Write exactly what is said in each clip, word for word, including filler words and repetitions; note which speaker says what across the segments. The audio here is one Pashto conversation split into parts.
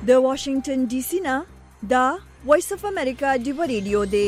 Speaker 1: د واشنگټن ډي سي نه دا وایس اف امریکا دی ریډیو دی.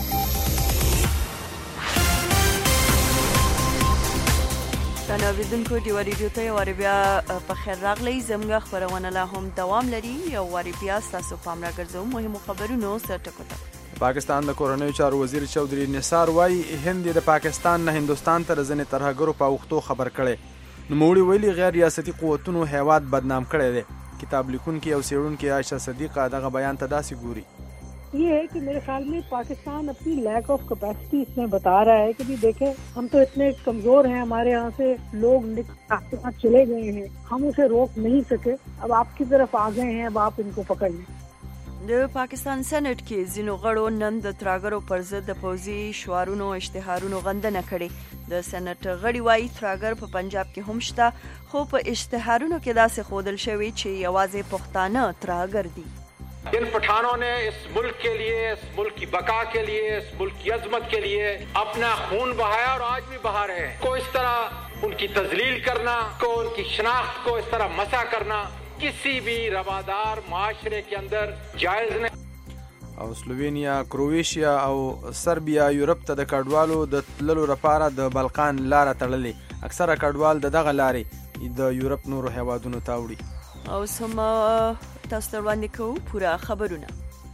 Speaker 1: تنو اوریدونکو دی ریډیو ته وری بیا په خیر راغلی. زموږ خبرونه لا هم دوام لري. یو وری بیا تاسو پام راګرځو مهمو خبرونو سره ټکوته.
Speaker 2: پاکستان د کورنیو چارو وزیر چودھری نثار وای هند د پاکستان نه هندستان ته ځنې ترهګرو په وختو خبر کړي. نوموړي ویلي غیر ریاستي قوتونو هیواد بدنام کړي دي. کتاب لیکونکي او څېړونکي عائشہ صدیقه دغه بیان ته داسې ګوري.
Speaker 3: ये है कि मेरे ख्याल में पाकिस्तान अपनी लैक ऑफ कैपेसिटी इसमें बता रहा है कि भी देखें हम तो इतने कमजोर हैं, हमारे यहाँ से लोग चले गए हैं, हम उसे रोक नहीं सके, अब आपकी तरफ आ गए हैं, अब आप इनको पकड़ लें.
Speaker 1: د پاکستان سېنات کې ځینو غړو نن د تراګرو پر ضد د پوځي شعارونو اشتهارونو غندنه کړې. د سېنات غړي وايي تراګر په پنجاب کې هم شته، خو په اشتهارونو کې داسې ښودل شوی چې یوازې پښتانه تراګر دي.
Speaker 4: इन पठानों ने इस मुल्क के लिए, इस मुल्क की बका के लिए, इस मुल्क की अजमत के लिए अपना खून बहाया और आज भी बहा रहे हैं. को इस तरह उनकी तजलील करना, को उनकी शनाख्त को इस तरह मसा करना किसी भी रवादार माशरे के अंदर जायज नहीं.
Speaker 2: او سلووینیا، کرویشیا او سربیا یورپ ته د کډوالو د تللو لپاره د بلقان لاره تړلې. اکثره کډوال د دغه لارې د یورپ نورو هیوادونو ته وړي.
Speaker 1: او سم تاسو ته وړاندې کوو پوره خبرونه.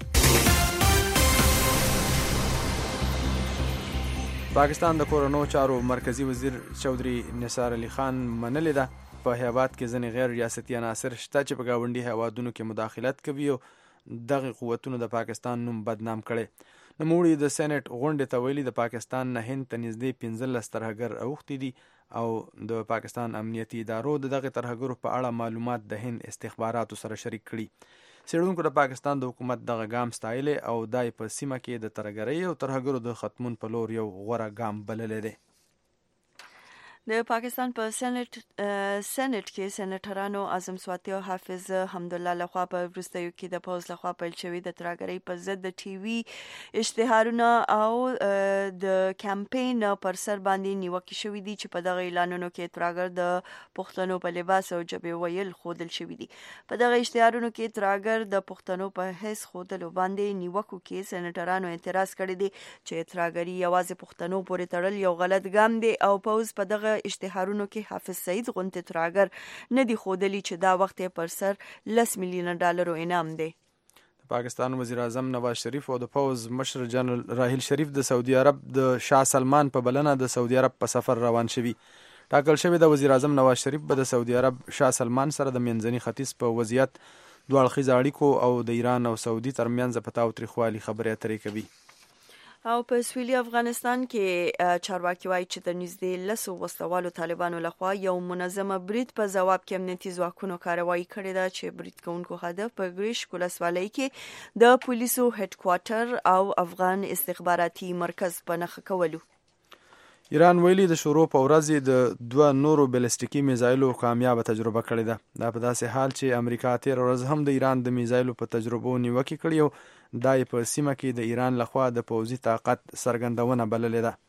Speaker 2: پاکستان د کورونو چارو مرکزی وزیر چودھری نثار علي خان منلې ده په هیواد کې ځینې غیر ریاستي عناصر شته چې په ګاونډي هیوادونو کې مداخلت کوي او دغه قوتونو د پاکستان نوم بدنام کړي. نوموړي د سېنات غونډې ته ویلي د پاکستان نه هند ته نږدې پنځلس ترهګر اوښتي دي او د پاکستان امنیتي ادارو د دغه ترهګرو په اړه معلومات د هند استخباراتو سره شریک کړي. څېړونکو د پاکستان د حکومت دغه ګام ستایلی او دای په سیمه کې د ترهګرۍ او ترهګرو د ختمون په لور یو غوره ګام بللی دی.
Speaker 1: د پاکستان په سېنات سېنات کې سېناترانو اعظم سواتی او حافظ حمدالله لخوا په وروستیو کې د پوز لخوا پیل شوی د ترهګرۍ په ضد د ټي وي اشتهارونه او د کمپاین پر سر باندې نیوکې شوې دي چې په دغه اعلانونو کې ترهګر د پښتنو په لباس او ژبې ویل ښودل شوي دي. په دغه اشتهارونو کې ترهګر د پښتنو په حیث ښودلو باندې نیوکو کې سېناترانو اعتراض کړی دی چې ترهګري یوازې پښتنو پورې تړل یو غلط ګام دی او پوز په دغه اشتهارونو کې حافظ سعید غونته تراګر نه دی خودلی چې دا وخت پر سر لس میلیون ډالرو انعام دی.
Speaker 2: پاکستان وزیر اعظم نواز شریف او د پوز مشر جنرال راحیل شریف د سعودي عرب د شاه سلمان په بلنه د سعودي عرب په سفر روان شوي. ټاکل شوی د وزیر اعظم نواز شریف به د سعودي عرب شاه سلمان سره د منځني ختیځ په وضعیت دوه اړخیز اړیکو او د ایران او سعودي ترمنځ په تاوتریخوالي خبرې اترې کوي.
Speaker 1: او په سویلي افغانستان کې چارواکي وایي چې د نږدې لسو وسلوالو طالبانو لخوا یو منظمه برید په ځواب کې امنیتي ځواکونو کاروایی کړې ده چې برید کوونکو هدف په ګریشک ولسوالۍ کې د پولیسو هډ کوارټر او افغان استخباراتي مرکز په نښه کولو.
Speaker 2: ایران ویلي د شروع په ورځ د دوه نورو بیلستیکي میزایلو کامیابه تجربه کړې ده. دا په داسې حال چې امریکا تیر ورځ هم د ایران د میزایلو په تجربو نیوکې کړې او دا په سیمه کې د ایران لخوا د پوځي طاقت څرګندونه بللې ده.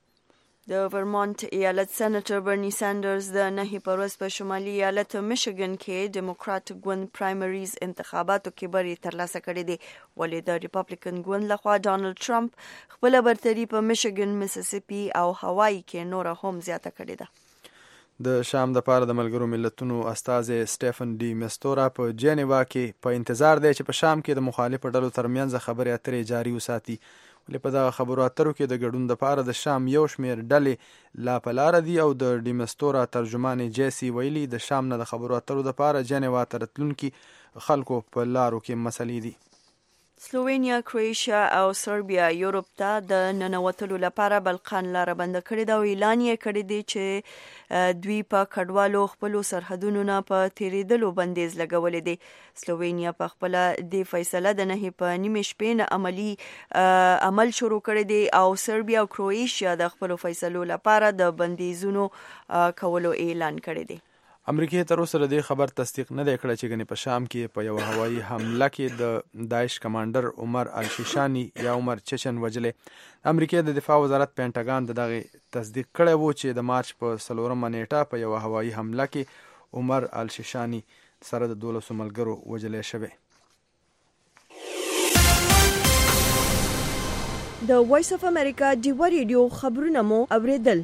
Speaker 1: د ورمونټ ایالت سېناتر برني سانډرز د نهي په ورځ په شمالي ایالت میشیګن کې ډیموکرات ګوند پرایمریز انتخاباتو کې بری ترلاسه کړی دی، ولې د ریپبلیکن ګوند لخوا ډانلډ ټرمپ خپل برتري په میشیګن، میسیسیپي او هوایي کې نور هم زیاته کړې ده.
Speaker 2: د شام د پاره د ملګرو ملتونو استازي سټيفن ډي مستورا په جنیوا کې په انتظار دی چې په شام کې د مخالفو ډلو ترمنځ خبرې اترې جاري وساتي. ولې په دغه خبرو اترو کې د ګډون د پاره د شام یو شمېر ډلې لا په لاره دي او د ډي مستورا ترجمان جیسي ویلي د شام نه د خبرو اترو د پاره جنیوا ته راتلونکي خلکو په لارو کې مسلې دي.
Speaker 1: سلووینیا، کرویشیا او سربیا یورپ ته د ننوتلو لپاره بلقان لاره بند کړې ده او اعلان یې کړی دی چې دوی په کډوالو خپلو سرحدونو نه په تیریدلو بندیز لګولی دی. سلووینیا په خپله دې فیصله د نهي په نیمې شپې نه عملي عمل شروع کړی دی او سربیا او کرویشیا د خپلو فیصلو لپاره د بندیزونو کولو اعلان کړی دی.
Speaker 2: امریکای تر اوسه د دې خبر تصدیق نه دی کړی چې ګنې په شام کې په یو هوایي حمله کې د داعش کمانډر عمر الشیشانی یا عمر چچن وجلې. امریکای د دفاع وزارت پینټاګان د دغه تصدیق کړی و چې د مارچ په څلورمه نیټه په یو هوایي حمله کې عمر الشیشانی سره د دولسو ملګرو وژلې شوی.
Speaker 1: د وایس اف امریکا ډیوا ریډیو خبرونه مو اوریدل.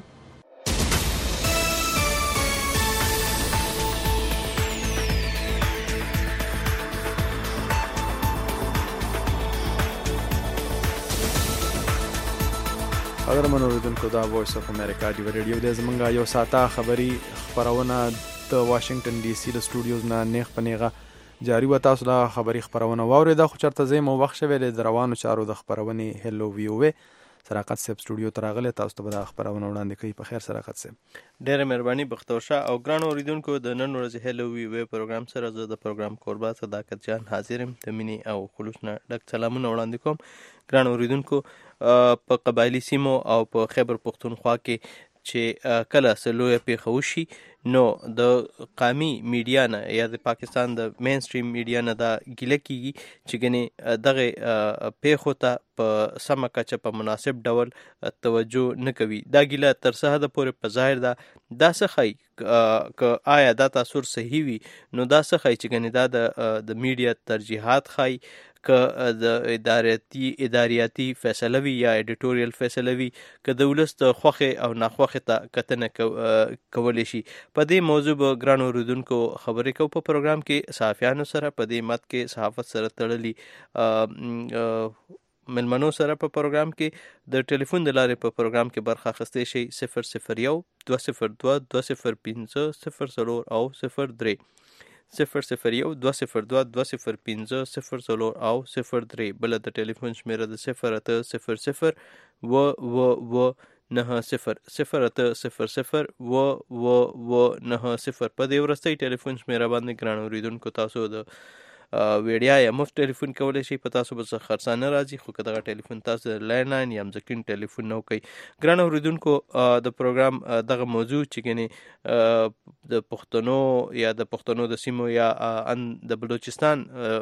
Speaker 2: قدرمن اوریدونکو دا وایس اف امریکا ډیوا ریډیو د زمونږه یو ساعته خبری خبرونه د واشنگټن ډي سي د سټوډیوز نه نیغ پنیغه جاری و. تاسو دا خبری خبرونه واوریده خو چرته زمو وخت شوی د روانو چارو د خبرونه هلو ویو سراقت سب سټوډیو ته راغله. تاسو ته به خبرونه وړاندې کوي. په خیر سراقت سب.
Speaker 5: ډېر مهرباني بختور شاه او ګران اوریدونکو د نن ورځې هلو ویو پروګرام سره زه د پروګرام قربا صداقت جان حاضرم. د مینې او خلوص نه ډک سلامونه وړاندې کوم. ګران اوریدونکو په قبایلی سیمو او په خیبر پختونخوا کې چې کله سلوه پیښه وشي نو د قومي میډیا نه یا د پاکستان د مین سټریم میډیا نه دا ګیله کیږي چې ګنې دغه پیښو ته په سمه کچه په مناسب ډول توجه نه کوي. دا ګیله تر څه حده پورې په ظاهر ده دا څه ښایي که آیا دا تاثر صحیح وي نو دا څه ښایي چې ګنې دا د میډیا ترجیحات ښایي که د ادارياتي اداریاتي فیصله وي یا ایډیټوریل فیصله وي که د ولس د خوښې او ناخوښې ته کتنه کولی شي. په دې موضوع به ګران اوریدونکو خبرې کوو په پروګرام کې صحافیانو سره. په دې مت کې صحافت سره تړلي ملمنو سره په پروګرام کې د ټلیفون د لارې په پروګرام کې برخه اخیستی شي. صفر صفر یو دوه صفر دوه دوه صفر پنځه صفر څلور او صفر درې صفر صفر یو دوه صفر دوه دوه صفر پنځه صفر څلور او صفر درې. بل د ټلیفون شمیره د صفر اته صفر صفر و و و نه صفر صفر اته صفر صفر و و و نه صفر. په دې ورستۍ ټلیفون شمیره باندې ګران اوریدونکو تاسو د ویډیا یا مفت ټلیفون کولی شي. په تاسو به څه خرڅانه راځي خو که دغه ټلیفون تاسو لاین لاین یا مځکین ټلیفون نه کوي. ګران اوریدونکو د پروګرام دغه موضوع چې ګنې د پښتنو یا د پښتنو د سیمو یا د بلوچستان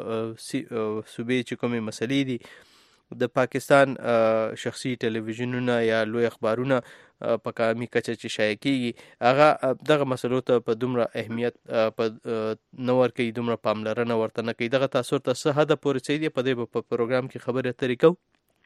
Speaker 5: صوبې چې کومې مسلې دي د پاکستان شخصي ټلویزیونونه یا لوی اخبارونه په قومي کچه چې شایع کیږي هغه دغه مسلو ته په دومره اهمیت په نه ورکوي، دومره پاملرنه ورته نه کوي. دغه تاثر ته څه حده پورې څه دی په دې په پروګرام کې خبرې اترې کوو.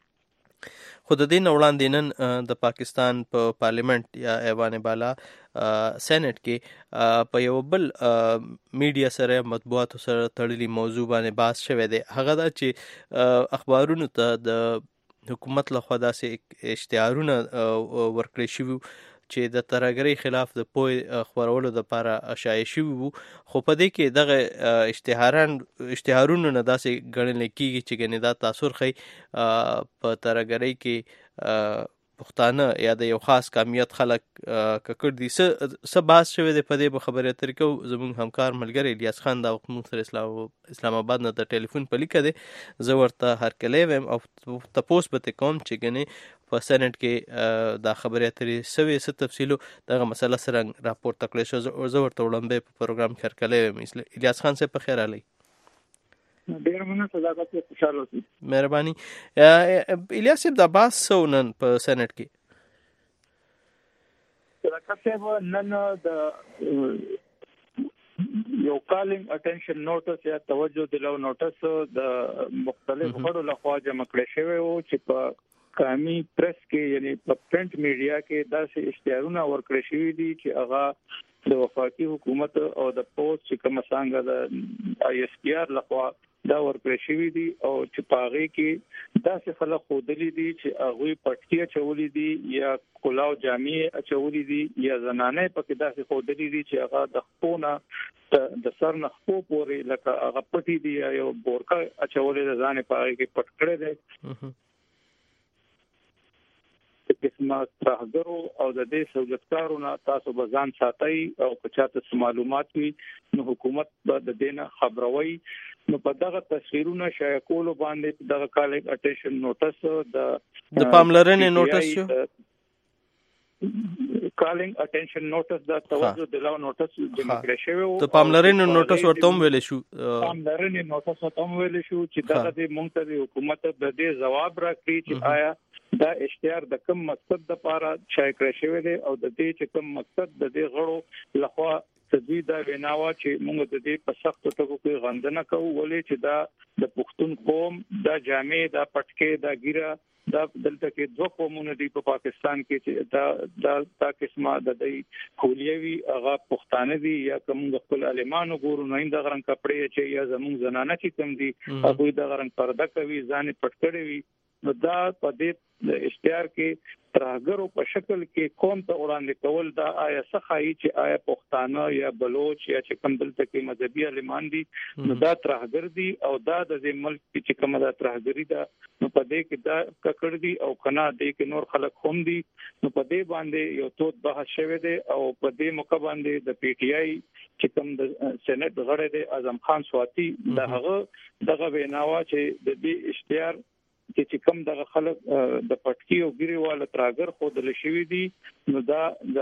Speaker 5: خو د دې نه وړاندې نن د پاکستان په پارلیمنت یا ایوان بالا سینټ کې په یو بل میډیا سره مطبوعاتو سره تړلي موضوع باندې بحث شوی دی. هغه دا چې اخبارونو ته د حکومت لخوا داسې اشتهارونه ورکړی شوي چې د ترهګرۍ خلاف د پوهې خپرولو دپاره شایع شوي وو، خو په دې کې دغه اشتهاران اشتهارونو نه داسې ګڼلی کېږي چې ګنې دا تاثر ښیي په ترهګرۍ کې پښتانه یا د یو خاص قومیت خلک ککړ دي. څه بحث شوی دی په دې به خبرې اترې کوو. زموږ همکار ملګری الیاس خان دا وخت موږ سره اسلام آباد نه د ټلیفون په لیکه دی. زه ورته هرکلی ویم او تپوس به ترې کوم چې ګنې په سینټ کې دا خبرې اترې سوې څه تفصیلو دغه مسله څرنګه راپورته کړی شو. زه ورته وړاندې په پروګرام کې هرکلی ویم. الیاس خان صاحب په خیر راغلی.
Speaker 6: ډېر مننه، صداقت خوشاله اوسئ.
Speaker 5: مهرباني. الیاس صاحب دا بحث څه نن په سینټ کې؟
Speaker 6: صداقت صاحب نن د یو کالینګ اټینشن نوټس یا توجه دلاو نوټس د مختلفو غړو لخوا جمع کړی شوی و چې په قومي پریس کې یعنی په پرنٹ میډیا کې داسې اشتهارونه ورکړی شوي دي چې هغه د وفاقي حکومت او د پوسټ چې کومه څنګه د آی اس پی آر لخوا دا ورکړی شوي دي او چې په هغې کې داسې خلک ښودلي دي چې هغوی پټکي اچولي دي یا کلاو جامې اچولي دي یا زنانې پکې داسې ښودلي دي چې هغه د خپو نه د سر نه خپو پورې لکه هغه پټي دي یا یو بورکه اچولې ده ځان یې په هغې کې پټ کړی دی. قسمه ترهګرو او د دې سہولتکارو نه تاسو به ځان ساتئ او که چاته معلومات وي نو حکومت به د دې نه خبروي. نو په دغه تصویرونه شایع کولو باندې دغه کالینګ اټینشن نوټس د
Speaker 5: د پاملرنې نوټس شو
Speaker 6: کالینګ اټینشن نوټس د توجه دلاو نوټس جمع کړی شوی و.
Speaker 5: د پاملرنې نوټس ورته هم ویل شو
Speaker 6: پاملرنې نوټس ورته هم ویل شو چې دغه د موږ ته د حکومت د دې ځواب راکړي چې آیا دا اشتهار د کوم مقصد لپاره شایع کړی شوی دی او د دې چې کوم مقصد د دې غړو لخوا تدوی دا ویناوه چې موږ د دې په سختو ټکو کې غندنه کوو ولې چې دا د پښتون قوم دا جامع دا پټکي دا ګیره دا دلته کې دوه قومونه دي په پاکستان کې چې دا دا دا قسمه د دې خوليوي هغه پښتانه دي یا کوم خپل علمانو ګورو نه د غرن کپڑے چې یا زموږ زنانه چې کم دي هغه د غرن پرده کوي ځان پټ کړی وي نو دا په دې اشتهار کې ترهګرو په شکل کې قوم ته وړاندې کول دا آیا صحایي چې آیا پښتانه یا بلوچ یا چې کوم دلته کې مذهبي علمان دي نو دا ترهګر دي او دا د ملک چې کوم دا ترهګری دا نو په دې کې دا ککړ دي او کنا دې کې نور خلک هم دي نو په دې باندې یو توت بحث شوه دي او په دې موقع باندې د پی ټ آی چې کوم د سېنات غړی دی اعظم خان سواتی دا هغه دغه ویناوه چې د دې اشتهار چې کوم دغه خلک د پټکی او ګریواله تراګر خود لشي دي نو دا د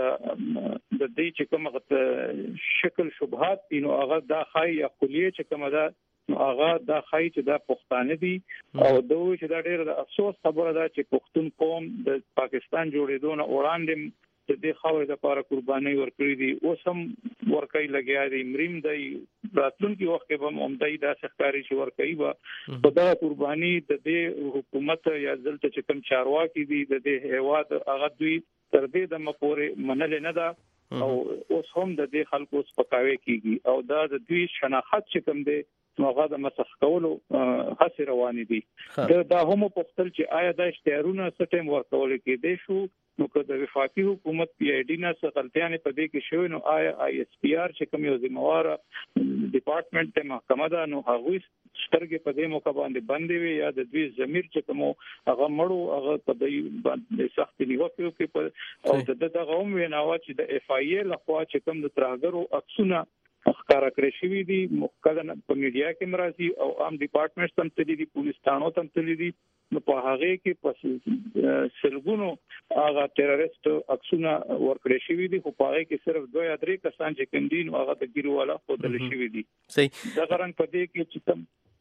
Speaker 6: د دې چې کوم شکل شبهات نو هغه دا خای یا خلیه چې کوم دا هغه دا خای چې دا پښتانه دي او دوی چې دا ډېر د افسوس خبره ده چې پښتون قوم د پاکستان جوړېدو نه وړاندې د دې خاورې د لپاره قرباني ورکړي دي اوس هم ورکړي لګیا دي مریم دی راتلونکي وخت کې به عمدای د سرکاري شي ورکړي به په دا قرباني د دې حکومت یا دلته چې کوم چارواکي دي د دې هیواد هغه دوی تر دې د مپورې منل نه ده او اوس هم د دې خلکو سپکاوي کیږي او دا د دوی شناخت چې کوم دی هغه د مسخ کولو هڅه روانې دي دا هم په خپل چې آیا د اشتهارونه سټیم ورکول کې دي شو نو که د وفاقي حکومت پی ای ډی نه څه غلطیاں په دې کې شوی نو آیا آی اس پی آر چې کوم یو ذمہوار ډپارټمنټ ته محکمه ده نو هغه سترګې په دې موقع باندې بندې وي یا د دوی ضمیر چې کوم هغه مړو هغه په دې باندې سخت نیوکه کوي او د دغه هم ویناوه چې د اف آی ای لخوا چې کوم د ترهګرو عکسونه ښکارا کړی شوی دي مخکله په میډیا کې مرাজি او عام ډپارټمنټ هم تللی دي پولیس تانو هم تللی دي نو په هغه کې په سلګونو هغه ټیرریست عکسونه ورکړی شوی دي خو په هغه کې صرف دوه یا درې کسان چې کوم دي نو هغه د ګیرواله خودل شوی دي
Speaker 5: صحیح
Speaker 6: دا غران په دې کې چې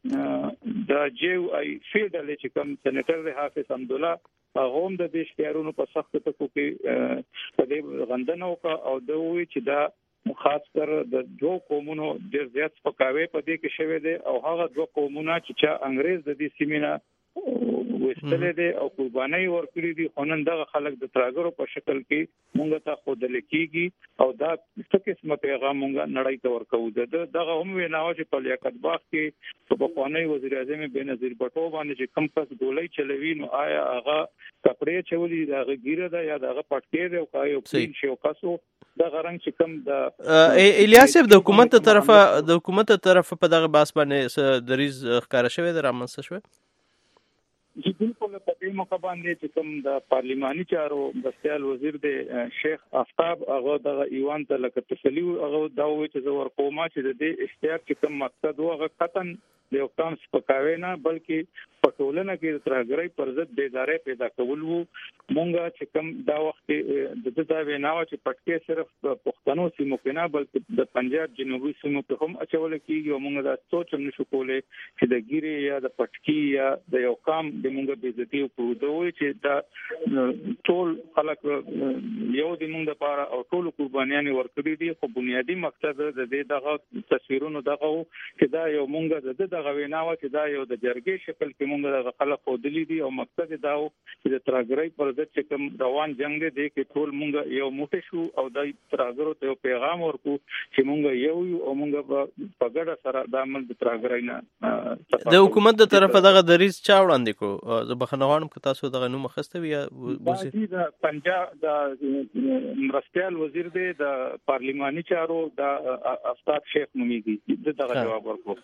Speaker 6: کوم دا جو ای فیډل چې کوم سېنیټر حافظ حمدالله هغه هم د دې اشتهارونو په سخت ټکو کې په دې غندنه او د وی چې دا خاص کر د دوه قومونو ډېر زیات سپکاوي په دې کې شوی دی او هغه دوه قومونه چې چا انګريز د دې سیمینه وستلې دي او قرباني ورکړي دي خونن دغه خلک د تراګرو په شکل کې مونږ ته خود لکېږي او دا څه قسمه پیغام مونږ نړۍ ته ورکوو دغه هم ویناو چې په لیاقت باغ کې په بخوانی وزیر اعظم بنظیر بټو باندې چې کم کس ګولۍ چلوي نو آیا هغه کپڑے چولي دغه ګیره ده یا دغه پټکي دی او کایو پین شو کاسو دا غرنګ چې کوم د
Speaker 5: الیاس د حکومت تر طرفه د حکومت تر طرفه په دغه باس باندې دریز ښکارا شوی د رامنځته شوی
Speaker 6: جی بالکل په دې موقع باندې چې کوم د پارلیماني چارو بسیال وزیر دی شیخ آفتاب هغه د ایوان ته لکه تسلی هغه دا وایي چې زور قومه چې د دې اشتیاق چې کوم مقصد وغه قطن د یو کام سپکاوي نه بلکې په ټولنه کې د ترهګرۍ پر ضد بیداري پیدا کول وو مونږه چې کوم دا وخت د دې ویناو چې پټکي صرف پښتنو سیمو کې نه بلکې د پنجاب جنوبي سیمو کې هم اچول کېږي او مونږ دا سوچ هم نشو کولای چې د ګيري یا د پټکي یا د یو کام د مونږ به عزت او دوی چې دا ټول خلک یو د مونږ لپاره او ټول قربانيان ورکړي دي خو بنیادی مقصد د دې دغه تصویرونو دغه چې دا یو مونږ د دغه ویناو چې دا یو د جرګې شکل کې مونږ د خلک خودلی دي او مقصد دا و چې د ترهګرۍ پر ضد چې کوم روان جنگ دی کې ټول مونږ یو موټی شو او د ترهګرو ته پیغام ورکو چې مونږ یو یو او مونږ په ګډه سره د عمل د ترهګرۍ نه
Speaker 5: د حکومت د طرفه دغه دریز چا وړاندې کو زه بخنوانم که تاسو دغه نوم مخسته یا
Speaker 6: د پنجاب د مرستيال وزیر دی د پارلیماني چارو د استاد شیخ نومیږي دغه جواب ورکو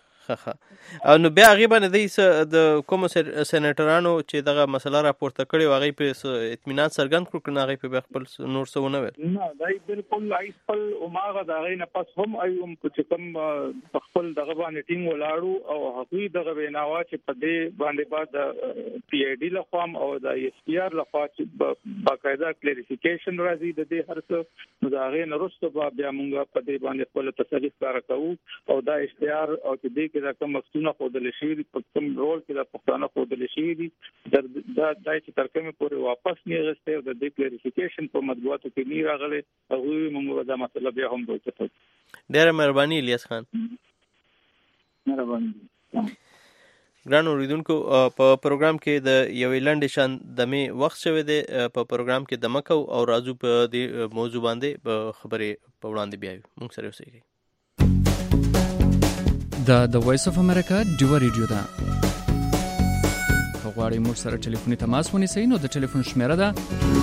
Speaker 5: او نو بیا هغه باندې د کوم سېنیټرانو چې دغه مسله راپورته کړي واغې په اطمینان څرګند کړو کنه هغه په خپل نور څه ونه ویل
Speaker 6: نه دای بالکل ای خپل عمره دا غي نه پس هم ايوم چې کوم خپل دغه باندې ټینګ ولاړو او هغوی دغه ویناوا چې په دې باندې بعد پی ای ډی لخوا او د اس پی آر لخوا چې باقاعده کلیریفیکیشن راځي د دې هرڅه نو دا غي نه رسته بیا موږ په دې باندې خپل تسلی ښکارا کوو او دا اشتهار او چې دا کوم مقصونه خودل شي په کوم رول کې د پښتانه خودل شي دي دا د چې تر کومه پورې واپس نه غسته او د ډیکلیریفیکیشن په مطبوعاتو کې نه راغلي هغه موږ دا مسله بیا هم دوی ته
Speaker 5: ډېره مهرباني الیاس خان.
Speaker 6: مهرباني.
Speaker 5: ګران اوریدونکو په پروګرام کې د یوې لنډې شان دمې وخت شوی دی. په پروګرام کې دمه کوو او راځو په دې موضوع باندې خبرې په وړاندې بیایو. موږ سره اوسئ.
Speaker 7: دا د وایس اف امریکا ډیو ریډیو ده. غواړئ موږ سره ټلیفوني تماس ونیسئ نو د ټلیفون شمیره ده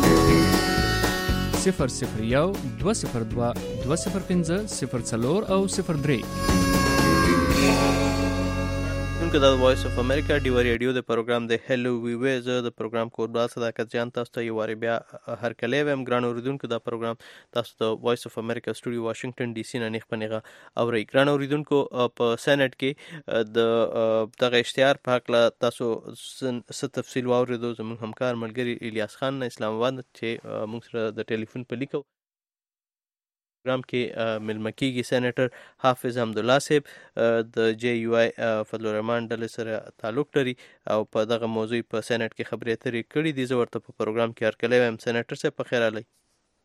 Speaker 7: صفر صفر یو دوه صفر دوه دوه صفر پنځه صفر څلور او صفر درې.
Speaker 5: که دا وایس اف امریکا ډیو ریډیو د پروګرام د هلو وی وی زه د پروګرام کوربا صداقت جان تاسو ته یو واری بیا هر کله ویم. ګران اوریدونکو دا پروګرام تاسو ته وایس اف امریکا سټوډیو واشنگټن ډي سي نه نیخ پنیغه اوري. ګران اوریدونکو په سېنات کې د دغه اشتهار په حق لا تاسو څه تفصیل واوریدو. زموږ همکار ملګری الیاس خان نه اسلام آباد چې موږ سره د ټلیفون په لیکو پروګرام کې ملمه کېږي سېنیټر حافظ حمدالله صاحب د جے یو آی فضل الرحمن ډلې سره تعلق لري او په دغه موضوع په سېنیټ کې خبرې اترې کړي دي. زه ورته په پروګرام کې هرکلی وایم. سېنیټر صاحب په خیر راغلی.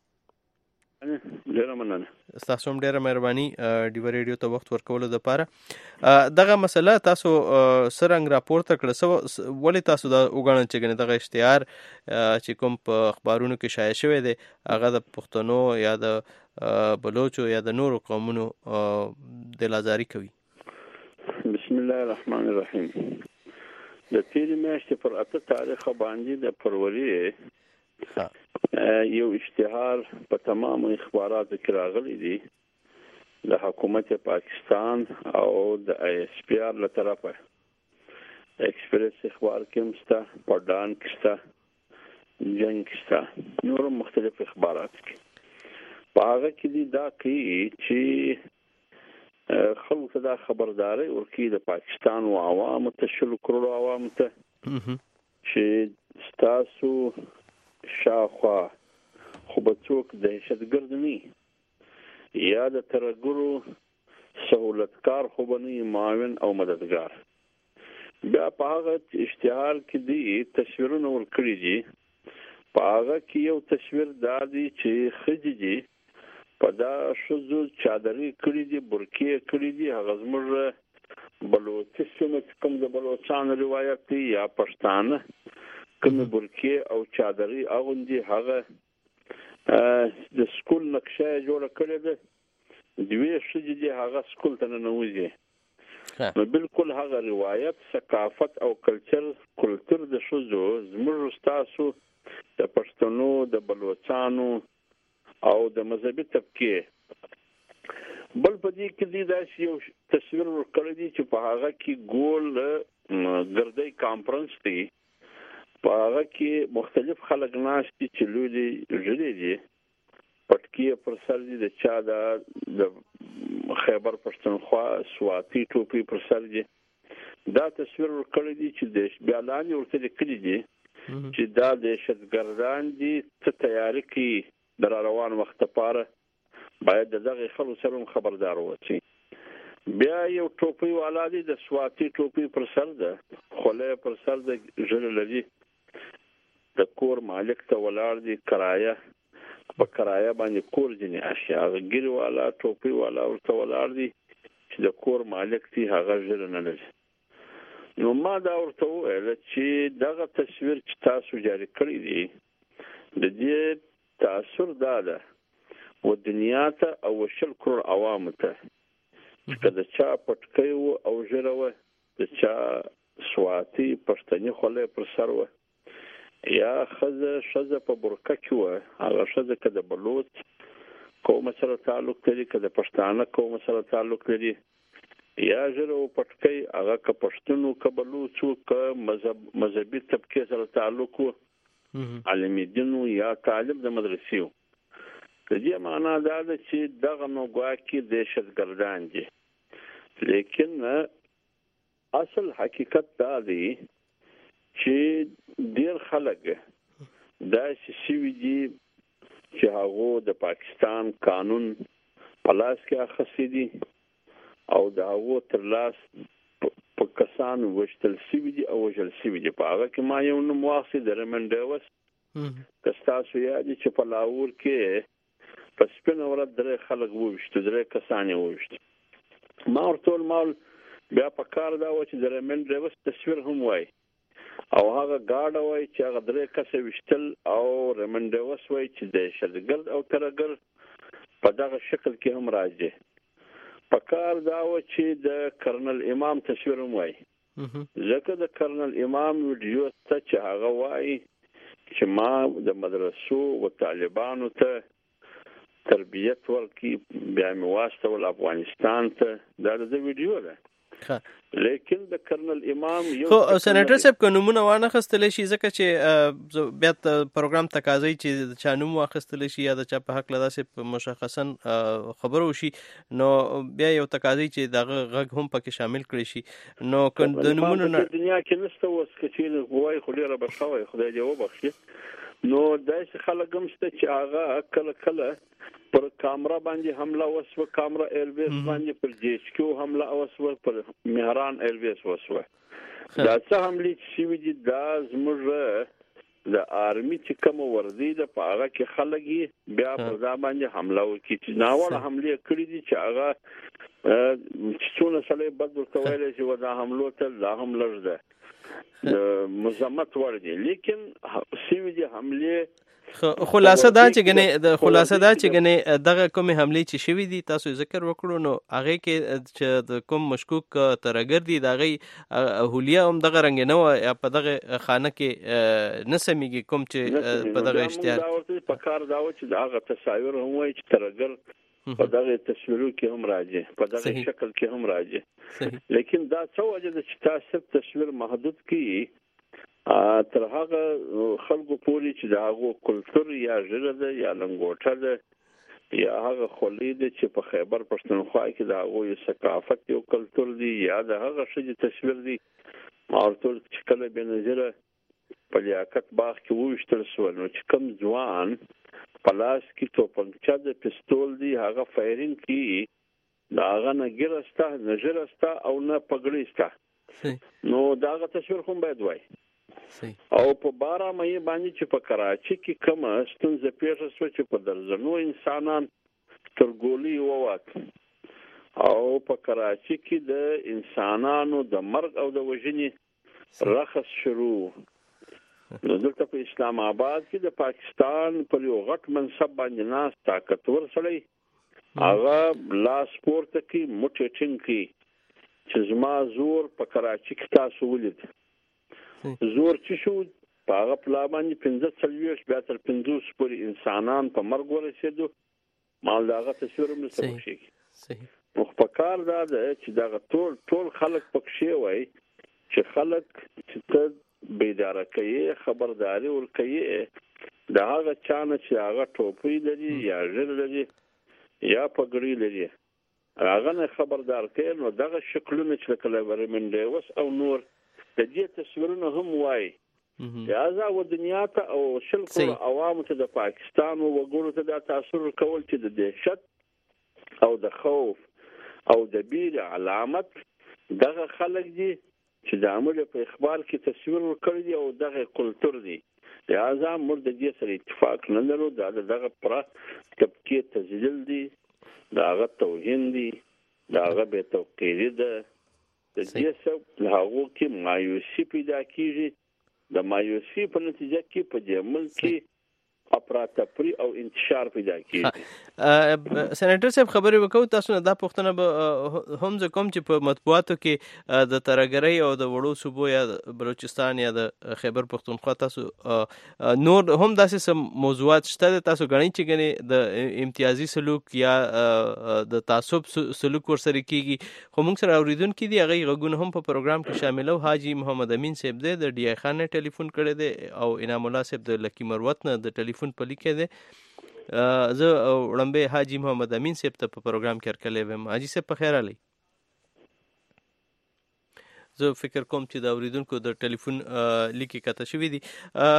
Speaker 8: ډېره مننه.
Speaker 5: ستاسو هم ډېره مهرباني ډیو ریډیو ته وخت ورکولو دپاره. دغه مسله تاسو څه رنګ راپورته کړه؟ ولې تاسو دا وګڼل چې ګنې دغه اشتهار چې کوم په اخبارونو کې شایع شوی دی هغه د پښتنو یا د بلوچو یا د نورو قومونو دلازاري کوي؟
Speaker 8: بسم الله الرحمن الرحیم. د تیرې میاشتې پر اته تاریخه باندې د فروری یو اشتهار په تمام اخباراتو کې راغلی دی د حکومت پاکستان او د آی ایس پی آر له طرفه. ایکسپریس اخبار کې هم شته، پردان کې شته، جنګ کې شته، نور مختلف اخبارات کې. په هغه کې دی دا کوي چې خلکو ته دا خبرداری ورکړي د پاکستان او عوامو ته، شلو کروڑو عوامو ته چې ستاسو شاوخوا خو به څوک دهشتګرد نه یا د ترهګرو سهولتکار خو به نه معاون او مددګار. بیا په هغه اشتهار کې دی تصویرونه ورکړي دي. په هغه کې یو تصویر دا دی چې ښځې دي په دا ښځو چادرې کړي دي، برقې کړي دي. هغه زموږ بلوچي سیمه چې کوم د بلوچستان روایت دی یا پښتانه کومې برقې او چادرې اغوندي، هغه د سکول نقشه جوړه کړې ده. دوی ښځې دي هغه سکول ته ننوځي. نو بالکل هغه روایت، ثقافت او کلچر کلتور د ښځو زموږ ستاسو د پښتنو، د بلوچانو او د مذهبي طبقې. بل په دې کې دی داسې یو تصویر ورکړی دی چې په هغه کې ګول ګردۍ کانفرنس دی. په هغه کې مختلف خلک ناست دي چې لوی دي ژړې دي، پټکي پر سر دي، د چا د خیبر پښتونخوا سواتي ټوپۍ پر سر دي. دا تصویر ورکړی دی چې د بیا لاندې ورته لیکلي دي چې دا دهشتګردان دي، څه تیاری کوي د را روان وخت لپاره، باید د دغه خلکو سره هم خبردار واوسي. بیا یو ټوپۍ والا دی، د سواتي ټوپۍ پر سر ده، خولۍ پر سر ده، ژړه لري، د کور مالک ته ولاړ دی، کرایه په کرایه باندې کور ځینې اشیا، هغه ګیرې والا ټوپۍ والا ورته ولاړ دی چې د کور مالک دی، هغه ژړه نه لري. نو ما دا ورته وویل چې دغه تصویر چې تاسو جاري کړی دی د دې تاثر دا ده و دنیا ته او شل کروڑ عوامو ته چې د چا پټکی و او ژړه وه، د چا سواتي پښتني خولۍ پر سر وه، یا ښځه ښځه په برقه کې وه، هغه ښځه که د بلوچ قوم سره تعلق لري، که د پښتانه قوم سره تعلق لري، یا ژړه و پټکی هغه که پښتون و که بلوچ و که مذهب مذهبي طبقې سره تعلق و، عالم دین و یا طالب د مدرسې و. د دې معنا دا ده چې دغه نو ګواکې دهشتګردان دي. لیکن اصل حقیقت دا دی چې ډېر خلک داسې شوي دي چې هغو د پاکستان قانون په لاس کې اخیستی دي او د هغو تر لاس په کسان وشتل شوي دي او وژل شوي دي. په هغه کې ما یو نوم واخیستی د ریمن ډیوس، که ستاسو یاد چې په لاهور کې په سپینه ورځ درې خلک وویشتو، درې کسان یې وویشتو. ما ورته وویل ما بیا په کار دا و چې د ریمن ډیوس تصویر هم وایي او هغه ګاډه وایي چې هغه درې کسه ویشتل او ریمن ډیوس وایي چې دهشتګرد او ترهګر په دغه شکل کې هم راځي. په کار دا و چې د کرنل امام تصویر هم وایي، ځکه د کرنل امام ویډیو ته چې هغه وایي چې ما د مدرسو و طالبانو ته تربیت ورکړي، بیا مې واستول افغانستان ته، دا د ویډیو ده. لیکن د کرنل امام یو
Speaker 5: خو سېنیټر صاحب که نومونه وانه خستلی شي، ځکه چې بیا پروګرام تقاضی چې چا نوم واخستلی شي یا د چا په حق له داسې مشخصا خبرو وشي، نو بیا یو تقاضی چې دغه غږ هم پکې شامل کړی شي. نو که د نومونو نه
Speaker 8: دنیا کې نشته اوس که چې وایي خو ډېره به ښه وایي، خدای دې وبخښي. نو داسې خلک هم شته چې هغه کله کله پر کامرا باندې حمله وسوه، کامرا ایرویز باندې پر جی ایچ کیو حمله وسوه، پر مهران ایرویز وسوه. دا څه حملې چې شوي دي دا زموږ د آرمي چې کوم وردی ده په هغه کې خلک بیا پر دا باندې حمله وکړي چې ناوړه حملې کړي دي چې هغه څونه سړی بد ورته ویلی چې دا حملو ته لا هم لږ ده مذمت وړ دي. لیکن شوي دي حملې
Speaker 5: خلاصه دا چې ګنې د خلاصه دا چې ګنې دغه کومې حملې چې شوي دي تاسو ذکر وکړو، نو هغې کې چې د کوم مشکوک ترهګر دي د هغې هولیه هم دغه رنګې نه وه یا په دغه خانه کې نه سمیږي کوم چې په دغه اشتهار
Speaker 8: په کار دا و چې د هغه تصاویر هم وایي چې ترهګر په دغه تصویرو کې هم راځي، په دغه شکل کې هم راځي. لیکن دا څه وجه ده چې تاسو تصویر محدود کړي تر هغه خلکو پورې چې د هغو کلتور یا ژبه ده یا لنګوټه ده یا هغه خولۍ ده چې په خیبر پښتونخوا کې د هغوی ثقافت یو کلتور دی یا د هغه ښځې تصویر دی. ما ورته ویل چې کله بېنظیره په لیاقت باغ کې وویشتل شول، نو چې کوم ځوان په لاس کې توپنچه د پستول دی هغه فایرینګ کوي، د هغه نه ږیره شته نه ژیره شته او نه پګړۍ شته، نو د هغه تصویر هم باید وایي. او په بارہ مې باندې چې په کراچي کې کومه ستونزه پیښه شوه چې په درځنو انسانان تر ګولۍ ووت او په کراچي کې د انسانانو د مرګ او د وژنې رخص شروع. نو دلته په اسلام آباد کې د پاکستان پر یو غټ منصب باندې ناست طاقتور سړی هغه لاس پورته کوي موټې ټینګ کوي چې زما زور په کراچي کې تاسو ولید. زور چې شو په هغه پلا باندې پنځه څلوېښت بیا تر پنځوس پورې انسانان په مرګ ورسېدو، مال د هغه تصویر هم نشته وښیږي. نو په کار دا ده چې دغه ټول ټول خلک پکښې وایي چې خلک چې ته بیداره کوي خبرداري ورکوي د هغه چا نه چې هغه ټوپۍ لري یا ژیړ لري یا پګړۍ لري، هغه نه خبردار کوي. نو دغه شکلونه چې لکه ریمن ډیوس او نور د دې تصویرونه هم وایي لہذا و دنیا ته او شل کروڑ عوامو ته د پاکستان و وګړو ته دا تاثیر کول چې د دهشت او د خوف او د بیر علامت دغه خلک دي چې د عمل په اخبار کې تصویر ورکړي دي او دغه کلتور دي. لہذا موږ د دې سره اتفاق نه لرو، دا دغه پره طبقه تذلیل دي، دغه توهین دي، دغه بې توقیری ده. د دې سره هغه کې مایوسی پیدا کیږي، د مایوسی په نتیجه کې په دې ملک کې افراطفری او انتشار پیدا کیږي.
Speaker 5: سېنیټر صاحب خبرې وکړو، تاسو نه دا پوښتنه به هم زه کوم چې په مطبوعاتو کې د ترهګرۍ او د وړو صوبو یا بلوچستان یا د خیبر پښتونخوا تاسو نور هم داسې سم موضوعات شته تاسو غنئ چې ګنې د امتیازي سلوک یا د تعصب سلوک ورسره کیږي، خو موږ سره اوریدونکي دي هغه غږونه هم په پروګرام کې شاملو. حاجی محمد امین صاحب دی د ډي آی خان نه ټلیفون کړی دی او انعام الله صاحب د لکی مروت نه د ټلیفون په لیکه دی. زه وړاندې حاجی محمد امین صاحب ته په پروګرام کې ورکړلی وم. حاجی صاحب په خیر راغلی. زه فکر کوم چې د اوریدونکو د ټلیفون لیکې کته شوي دي.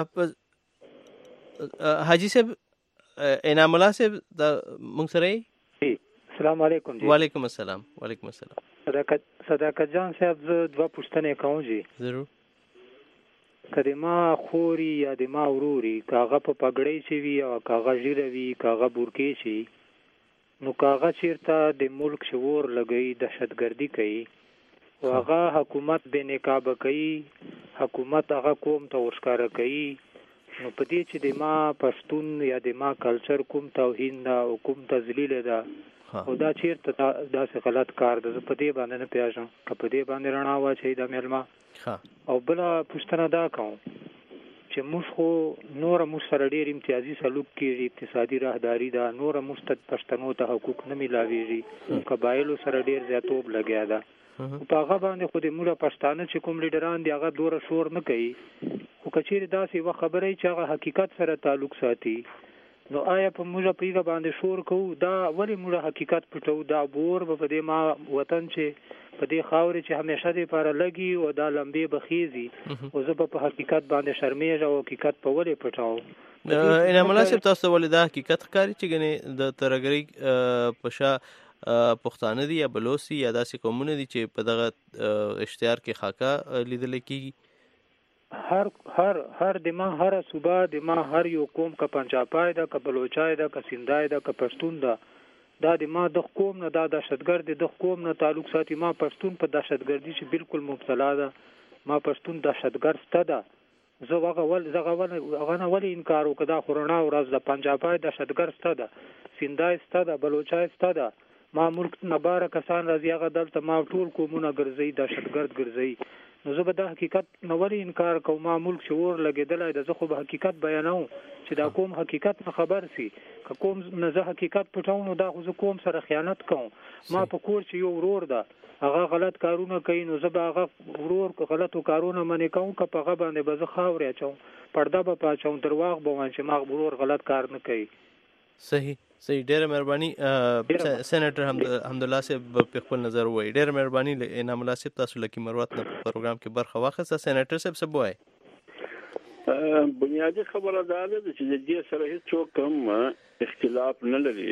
Speaker 5: حاجی صاحب انعام الله صاحب د موږ سره یې؟
Speaker 9: السلام علیکم.
Speaker 5: وعلیکم السلام. وعلیکم السلام.
Speaker 9: صداقت صداقت جان صاحب زه دوه پوښتنې کوم جی.
Speaker 5: ضرور.
Speaker 9: کله ما خوري یا د ما وروري کاغه په پګړې شي وي او کاغه ژیره وي کاغه بورکې شي نو کاغه چیرته د ملک شعور لګي دهشتګردي کوي او هغه حکومت به نقاب کوي حکومت هغه قوم ته ورښکاره کوي نو په دې چې د ما پښتون یا د ما کلچر کوم توهین او کوم تذلیل ده او دا چیرته داسې غلط کار ده په دې باندې نه پیژنم که په دې باندې رڼا واچوي دا مېلمه او بله پوښتنه دا کوم چې موږ خو نوره موږ سره ډېر امتیازي سلوک کېږي اقتصادي راهداري ده نوره موږ ته پښتنو ته حقوق نه میلاویږي قبایلو سره ډېر زیاتوب لګیا ده په هغه باندې خو د موږ پښتانه چې کوم لیډران دي هغه دوره شور نه کوي خو که چیرې داسې یوه خبره چې هغه حقیقت سره تعلق ساتي نو آیا په موږ په ایغه باندې شور کوو دا ولې موږ حقیقت پټو دا بور په دې ما وطن چې په دې خاورې چې همیشه دې لپاره لګي او دا لمبې بخیزي او زه په حقیقت باندې شرمېږم او حقیقت په ولې پټاو
Speaker 5: انعام الله صاحب تاسو ولې دا حقیقت ښکاري چې ګنې د ترهګرۍ په شا پښتانه دي یا بلوڅي یا داسې قومونه دي چې په دغه اشتهار کې خاکه لیدل کېږي
Speaker 9: هر هر هر د ما هر صوبه د ما هر یو قوم که پنجابای ده که بلوچای ده که سندای ده که پښتون ده دا د ما د قوم نه دا دهشتګرد د قوم نه تعلق ساتي ما پښتون په دهشتګردي چې بالکل مبتلا ده ما پښتون دهشتګرد سته ده زه هغه ول زه هغه نه ولې انکار وکړه دا خورنا ورځ د پنجابای دهشتګرد سته ده سندای سته ده بلوچای سته ده ما ملک نباره کسان راځي هغه دلته ما ټول قومونه ګرځي دهشتګرد ګرځي نو زه به دا حقیقت نه ولې انکار کوم ما ملک شعور لګېدلی ده زه خو به حقیقت بیانوم چې دا قوم حقیقت نه خبر سي که قوم نه زه حقیقت پټوم نو دا خو زه قوم سره خیانت کوم ما په کور چې یو ورور ده هغه غلط کارونه کوي نو زه به هغه ورور غلطو کارونه منې کوم که په هغه باندې به زه خاورې اچوم پرده به په اچوم درواغ به وایم چې ما ورور غلط کار نه کوي
Speaker 5: صحیح صحیح ډېره مهرباني سېنیټر حمدالله صاحب په خپل نظر ووایي ډېره مهرباني انعام الله صاحب تاسو لکه مروت نه په پروګرام کې برخه واخیسته سېنیټر صاحب څه وایي
Speaker 8: بنیادي خبره دا ده چې د دې سره هیڅوک هم اختلاف نه لري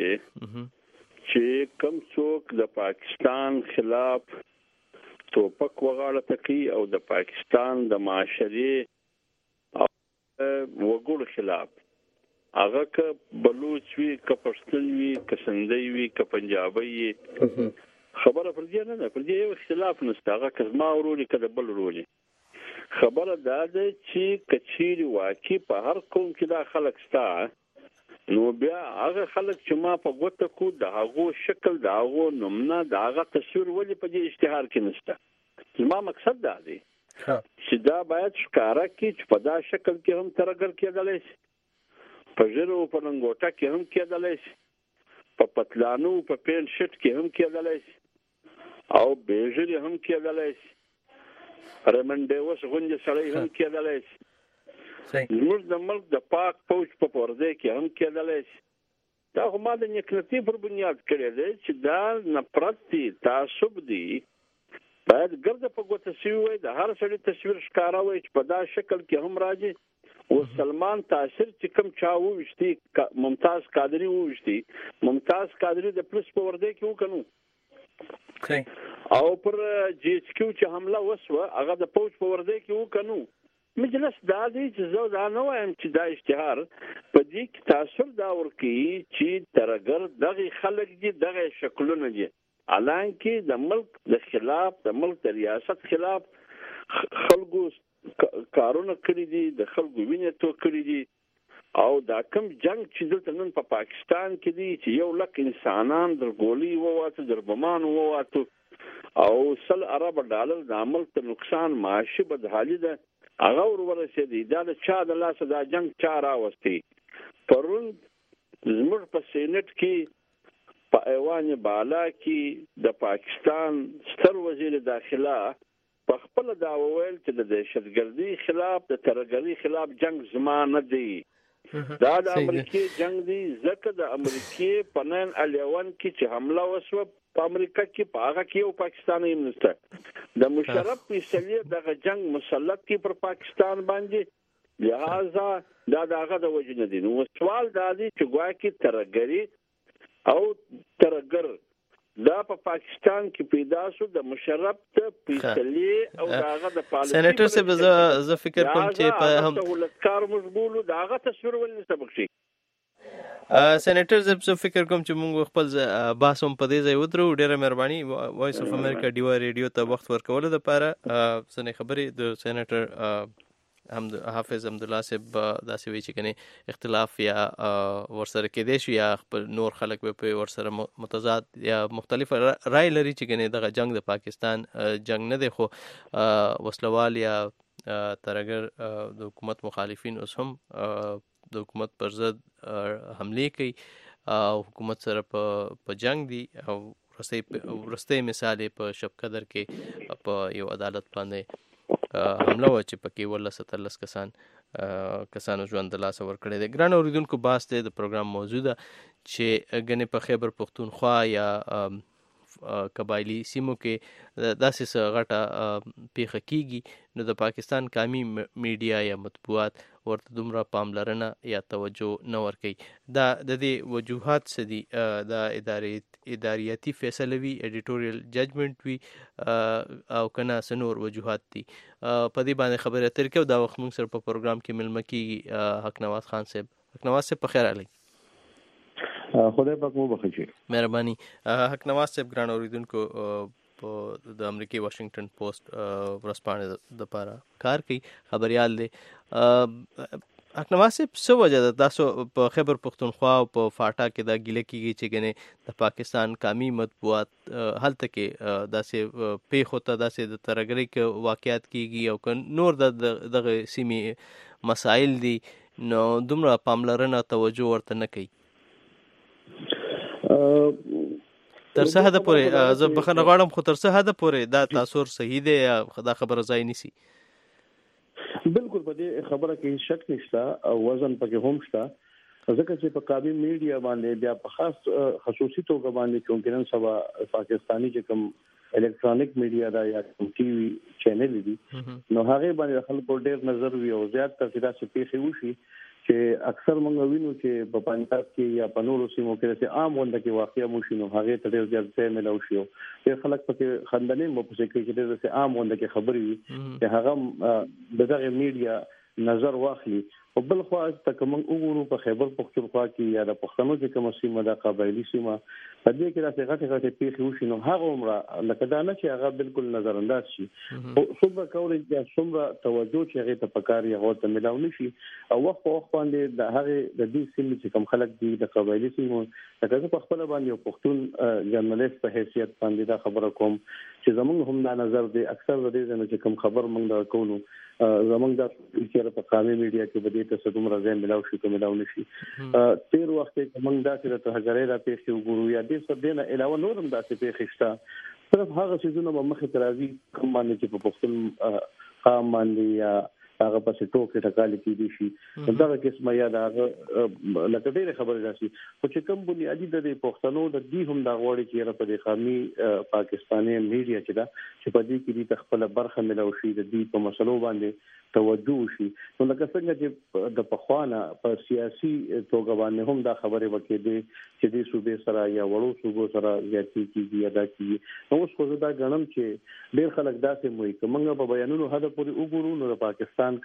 Speaker 8: چې کوم څوک د پاکستان خلاف توپک وغاړه تکي او د پاکستان د معاشري او وګړو خلاف هغه که بلوچ وي که پښتون وي که سندي وي که پنجابي وي خبره پر دې نه ده پر دې یو اختلاف نشته هغه که زما وروري که د بل وروري خبره دا ده چې کچېرې واقعي په هر قوم کې دا خلک شته نو بیا هغه خلک چې ما په ګوته کو د هغو شکل د هغو نومونه د هغه تصویر ولې په دې اشتهار کې نشته زما مقصد دا دی چې دا باید ښکاره کړي چې په دا شکل کې هم ترهګر کېدلی شي په ژیرو په لنګوټه کې هم کېدلی شي په پتلانو په پین شټ کې هم کېدلی شي او بې ژیرې هم کېدلی شي رمنډیوس غوندې سړی هم کېدلی شي زموږ د ملک د پاک پوج په پرده کې هم کېدلی شي دا خو ما د نیکنتي پر بنیاد کړی دی چې دا نفرت دی تعصب دی باید ګرده په ګوته شوي وای د هر سړي تصویر ښکاره وای چې په دا شکل کې هم راځي او سلمان تاثیر چې کوم چا وویشتي ممتاز قادری وویشتي ممتاز قادری د پولیس په ورده کې وکنو او پر جی ایچ کیو چې حمله وسوه هغه د پوج په ورده کې وکنو مجلس دا دی چې زه دا نه وایم چې دا اشتهار په دې کې تاثیر دا ورکوي چې ترهګر دغه خلک دي دغه شکلونه دي حالانکه د ملک د خلاف د ملک د ریاست خلاف خلکو کارونه کړی دي د خلکو وینې تو کړی دي او دا کوم جنگ چې دلته نن په پاکستان کې دي چې یو لک انسانان در ګولي وواته در بمان وواته او سل ارب ډالر د عمل ته نقصان معاشي بدحالي ده هغه ورورسېدي دا د چا د لاسه دا جنگ چا راوستي پرون زموږ په سینټ کې په ایوان بالا کې د پاکستان ستر وزیر داخله په خپل دا وویل چې د دهشتګردي خلاف د ترهګرۍ خلاف جنگ زما نه دی دا د امریکای جنگ دی ځکه د امریکای په نن الیون کې چې حمله وسوه په امریکا کې په هغه کې یو پاکستاني منسټر د مشرف فیصله دغه جنگ مسلط کې پر پاکستان باندې لہذا دا دغه د وجنه دي نو سوال دا دی چې ګویا کې ترهګري او ترهګر دا په پاکستان کې پیدا شو د مشرف ته فیصله او داغه د پالیسي
Speaker 5: سېنیټر صاحب زه فکر کوم چې په هم
Speaker 8: ولکار مشغول داغه تصویر ولې سبق شي
Speaker 5: سېنیټر صاحب زه فکر کوم چې موږ خپل بحث هم په دې ځای ودرو. ډېره مهرباني وایس اف امریکا ډیوا ریډیو ته وخت ورکولو لپاره. څنګه خبرې د سېنیټر هم حافظ حمدالله صاحب داسې وی چې کنه اختلاف یا ورسره کېدای شي یا خپل نور خلک به په ورسره متضاد یا مختلف رائے لري چې کنه دغه جنگ د پاکستان جنگ نه دی، خو وسلوال یا ترګر د حکومت مخالفین اوس هم د حکومت پر ضد حمله کوي او حکومت سره په جنگ دي. او ورسته مثال په شب قدر کې په یو عدالت باندې حمله و چې پکې ولس تلس کسان کسانو ژوند د لاسه ورکړی دی. ګران اوریدونکو، باس دی د پروګرام موضوع ده چې ګنې په خیبر پختونخوا یا قبایلی سیمو کې داسې څه غټه پیښه کیږي نو د پاکستان قومي میډیا یا مطبوعات ورته دومره پاملرنه یا توجه نه ورکوي. دا د دې وجوهات څه دي؟ دا ادارې اداریاتي فیصله وي، ایډیټوریل ججمنټ وي او کنه څه نور وجوهات دي؟ په دې باندې خبرې اترې کوو. دا وخت موږ سره په پروګرام کې ملمه کیږي حق نواز خان صاحب. حق نواز صاحب په خیر علي.
Speaker 10: خدای پاک مو بخښي.
Speaker 5: مهرباني. حق نواز صاحب ګران اوریدونکو په د امریکای واشنگټن پوسټ ورځپاڼې د لپاره کار کوي، خبريال دی. حق نواز صاحب څه وجه ده تاسو په خیبر پختونخوا او په فاټا کې دا ګیله کیږي چې ګنې د پاکستان قومي مطبوعات هلته کې داسې پیښو ته داسې د ترګرۍ کې واقعیت کیږي او که نور د دغه سیمې مسایل دي نو دومره پاملرنه توجه ورته نه کوي؟ تر څه حد پورې زه بخښنه غواړم خو تر څه حد پورې دا تاثیر صحیح دی یا دا خبره ځای نیسي؟
Speaker 10: بالکل په دې خبره کې شک نشته او وزن پکې هم شته، ځکه چې په قابل میډیا باندې بیا په خاص خصوصي توګه باندې چې نن سبا پاکستاني چې کوم الکترونیک میډیا دا یا کوم ټي وي چینل دي نو هغه باندې خلکو ډېر نظر وي او زیات تر دا چې پیښې وشي چې اکثر مونږ وینو چې په پنجاب کې یا په نورو سیمو کې چې عام غونډه کې واقعیا موشي نو هغه ته ډېر زیات ځای ملو شي. ډېر خلک پکې خندنې مو پوښتنه کوي چې د عام غونډه کې خبرې وي چې هغه دغه میډیا نظر واخلي. او بل خو ته کوم وګورو په خیبر پختونخوا کې یا د پښتنو چې کوم سیمه د قبایلی سیمه په دې کې راځي غټه غټه پیښې وشي نو هغه عمره لکه دا نه چې هغه بالکل نظر انداز شي او څومره کولای یا څومره توجه چې هغه ته پکاري هغه ته ملاو نشي. او وخت په وخت باندې د هغه د دې سیمې چې کوم خلک دي د قبایلی سیمو لکه په خپل باندې یو پښتون جرنالیست په حیثیت باندې دا خبره کوم چې زمونږ هم دا نظر دی اکثر د دې چې کوم خبر موږ دا کوو زمونږ د چې په قومي میډیا کې به دې ته دومره ځای ملاو شي کوم ملاو نشي. تیر وخت کې موږ دا چې ته هغه را پیښې وګورو یا دې څه دینه علاوه نورم دا څه پیښې شته صرف هغه څه چې نو مخه ترازی کوم باندې چې په پښتون قام باندې یا هغه پسې ټوکې ټکالې کې دي شي دا قسمه یا دا لکه ډېر خبرې راشي خو چې کوم بنیادی د پښتنو د دې هم دا غوړي چې په دې قومي پاکستاني میډیا چې دا چې په دې کې د خپل برخه ملو شي د دې په مسلو باندې توجه شي نو لکه څنګه چې د پخوانه په سیاسي توګه باندې هم دا خبرې وکړي دي چې د صوبې سره یا وړو صوبو سره زیاتی کیږي یا دا کیږي. نو اوس خو دا غنم چې ډېر خلک داسې موي کومه په بیانونو هدا پورې وګورو نو د پاکستان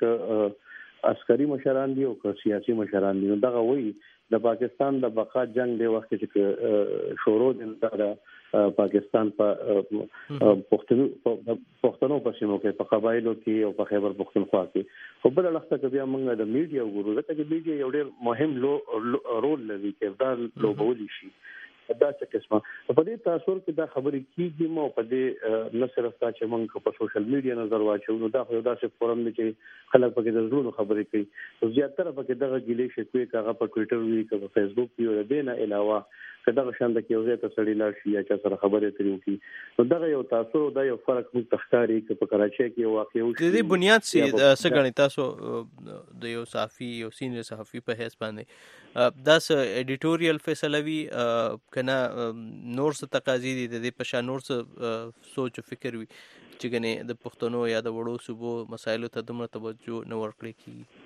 Speaker 10: ک عسکري مشران دي او ک سیاسي مشران دي نو دا وایي د پاکستان د بقا جنگ دی وخت چې شورو د پاکستان په پښتنو پښتنو په سیمو کې په قبایلو کې او په خیبر پختونخوا کې خو بل لخته کې بیا موږ د میډیا وګورو چې میډیا یو ډېر مهم رول لري چې دا لوبول شي دا څه قسمه په دې تاثیر کې دا خبرې کیږي مو په دې نه صرف تا چې موږ په سوشل میډیا نظر واچو نو دا خو دا څه فورم دی چې خلک پکې د زړونو خبرې کوي او زیاتره پکې دغه ګیلې شکوي کاغه په ټوئیټر وی کاغه فیسبوک وی او دې نه علاوه کدا شاند کې یو ځای ته سړی لاړ شي یا چې سره خبرې تریو کی نو دا یو تاثیر دا یو فرق مو تخکاری چې په کراچۍ کې واقع وشي. د
Speaker 5: دې بنیاد سي څنګه تاسو د یو صحافي یو سینیئر صحافي په حیث باندې دا س ایډیټوریل فیصله وی کنه نور څه تقاضی دي د دې په شان نور څه سوچ او فکر وی چې ګنې د پښتنو یا د وړو صوبو مسایلو ته دومره توجه نه ورکړي کی.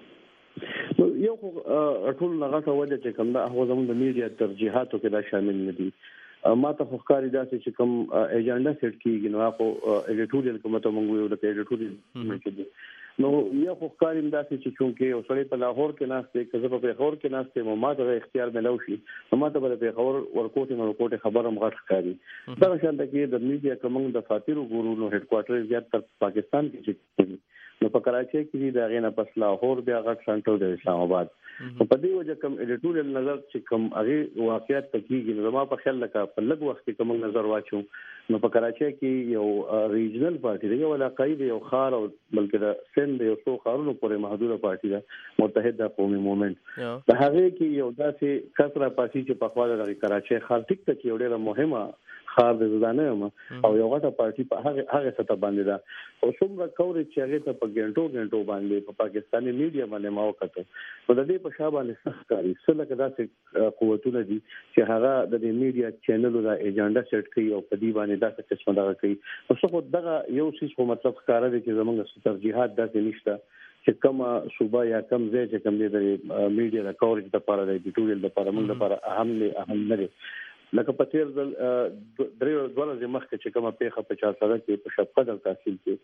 Speaker 10: یو خو ټول لغته وجه چې کوم دا هغه زموږ د میډیا ترجیحاتو کې دا شامل نه دي ما ته فکرې داسې چې کوم ایجنډا سیټ کیږي نو هغه ایډیټوریال کومه ته موږ یو د ایډیټوریال کې نو یا فکرې داسې چې چونکه یو سړی په لاهور کې ناشته کزه په پیښور کې ناشته مو ما ته اختیار ملو شي نو ما ته په پیښور ورکوټ نو ورکوټ خبره مغټ ښکاري دا شان ته کې د میډیا کوم د فاتیرو ګورو نو هډ کوارټر زیات تر پاکستان کې چې نو په کراچۍ کې دا غینه پس لاهور بیا غټ سنټر د اسلام آباد په دې وجه کوم ایډیټوریال نظر چې کوم هغه واقعیت تکلیږي نو ما په خیال لکه په لږ وخت کې کوم نظر واچو نو په کراچۍ کې یو ریجنل پارټي دی یو علاقائی دی یو خار او بلکې د سند یو څو خارونو پورې محدوده پارټي ده متحده قومي موومېنټ د هغه کې یو داسې کسره پارټي چې په خواله د کراچۍ خار ټیک ته کې ډېره مهمه خار د زدانه او یو غټه پارټي په هغه هغه سطح باندې ده او څومره کورې چې هغه ته په ګنټو ګنټو باندې په پاکستاني میډیا باندې ما وکړه په دې په شابه باندې سخکاري سره کدا چې قوتونه دي چې هغه د میډیا چینلونو د ایجنډا سیټ کوي او په دې باندې دا څه څه دا کوي او څه دغه یو څه په مطلب ښکارا دي چې زمونږ ترجیحات داسې نشته چې کوم صوبه یا کوم ځای چې کوم دي د میډیا د کورج لپاره د ایډیټوریال لپاره موږ لپاره اهم نه اهم نه لکه په تیر ځل درې ورځې مخکې چې کومه پیښه په چارسره کې په شپقدر تحصیل کې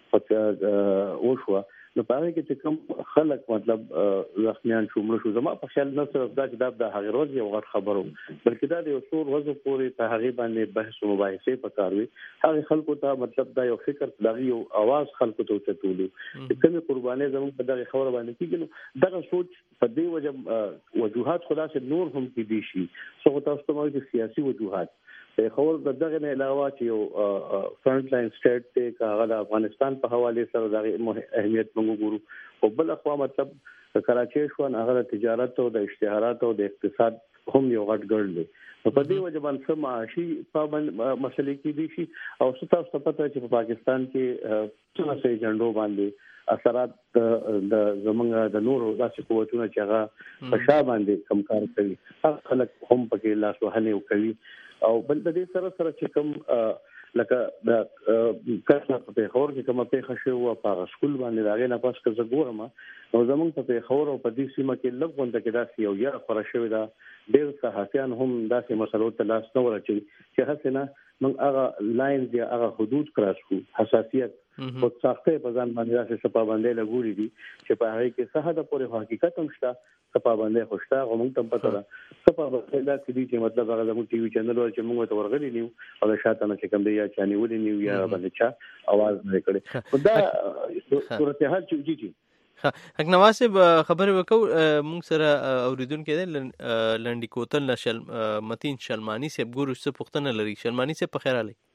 Speaker 10: وشوه نو په هغه کې چې کوم خلک مطلب زخمیان شو مړ شو زما په خیال نه صرف دا چې دا د هغه ورځ یو غټ خبرو بلکې دا د یو څو ورځې پورې په هغه باندې بحث او مباحثه پکاروي هغه خلکو ته مطلب دا یو فکر دا یو आवाज خلکو ته چتولو چې کومه قرباني زموږ په دغه خبره باندې کېږي نو دغه سوچ په دې وجه وجوهات خدا سے نور هم کې دي شي څو تاسو ته مو سیاسي وجوهات خبر دغه نه علاوه چې یو فرنٹ لاین سټیټ ته هغه د افغانستان په حواله سره د اهمیت موږ ګورو او بل خو مطلب کراچۍ شو هغه د تجارت او د اشتهارات او د اقتصاد هم یو غټ ګړل دی په دې وجه باندې معاشي پابند مسلې کې دي شي او ستاسو ته پته چې په پاکستان کې څه څه ایجنډو باندې اثرات د زمونږ د نورو داسې قوتونو چې هغه په شا باندې کم کار کوي هغه خلک هم پکې لاس وهنه کوي او بل د دې سره سره چې کوم لکه د کښنه په خور کې کومه پیښه شو په سکول باندې راغی نه پاس کزه ګورم او زمونږ په خور او په دې سیمه کې لږ د داسې یو یا خور شوی دا ډېر صحافیان هم داسې مسلو ته لاس نه ورچي چې هڅه نه موږ هغه لاین دی هغه حدود کراسو حساسیت او څاخته په ځان باندې راځي چې پابندۍ لګوري دي چې په هغه کې صحه د پوره حقیقت هم شته پابندۍ خوشتا غوږ ته پته ده پابندۍ دا چې مطلب هغه زموږ ټي وي چینل ور چې موږ ته ورغلي نیو او شاته نه چې کوم دی یا چاني ولې نیو یا باندې چا आवाज نه کړي دا صورت حال چې جی
Speaker 5: حق نواز خبر وکاو مونږ سره اوریدونکو د لنډی کوتل نشل متین شلمانی صاحب ګورو څه پوښتنه لري شلمانی صاحب په خیر علي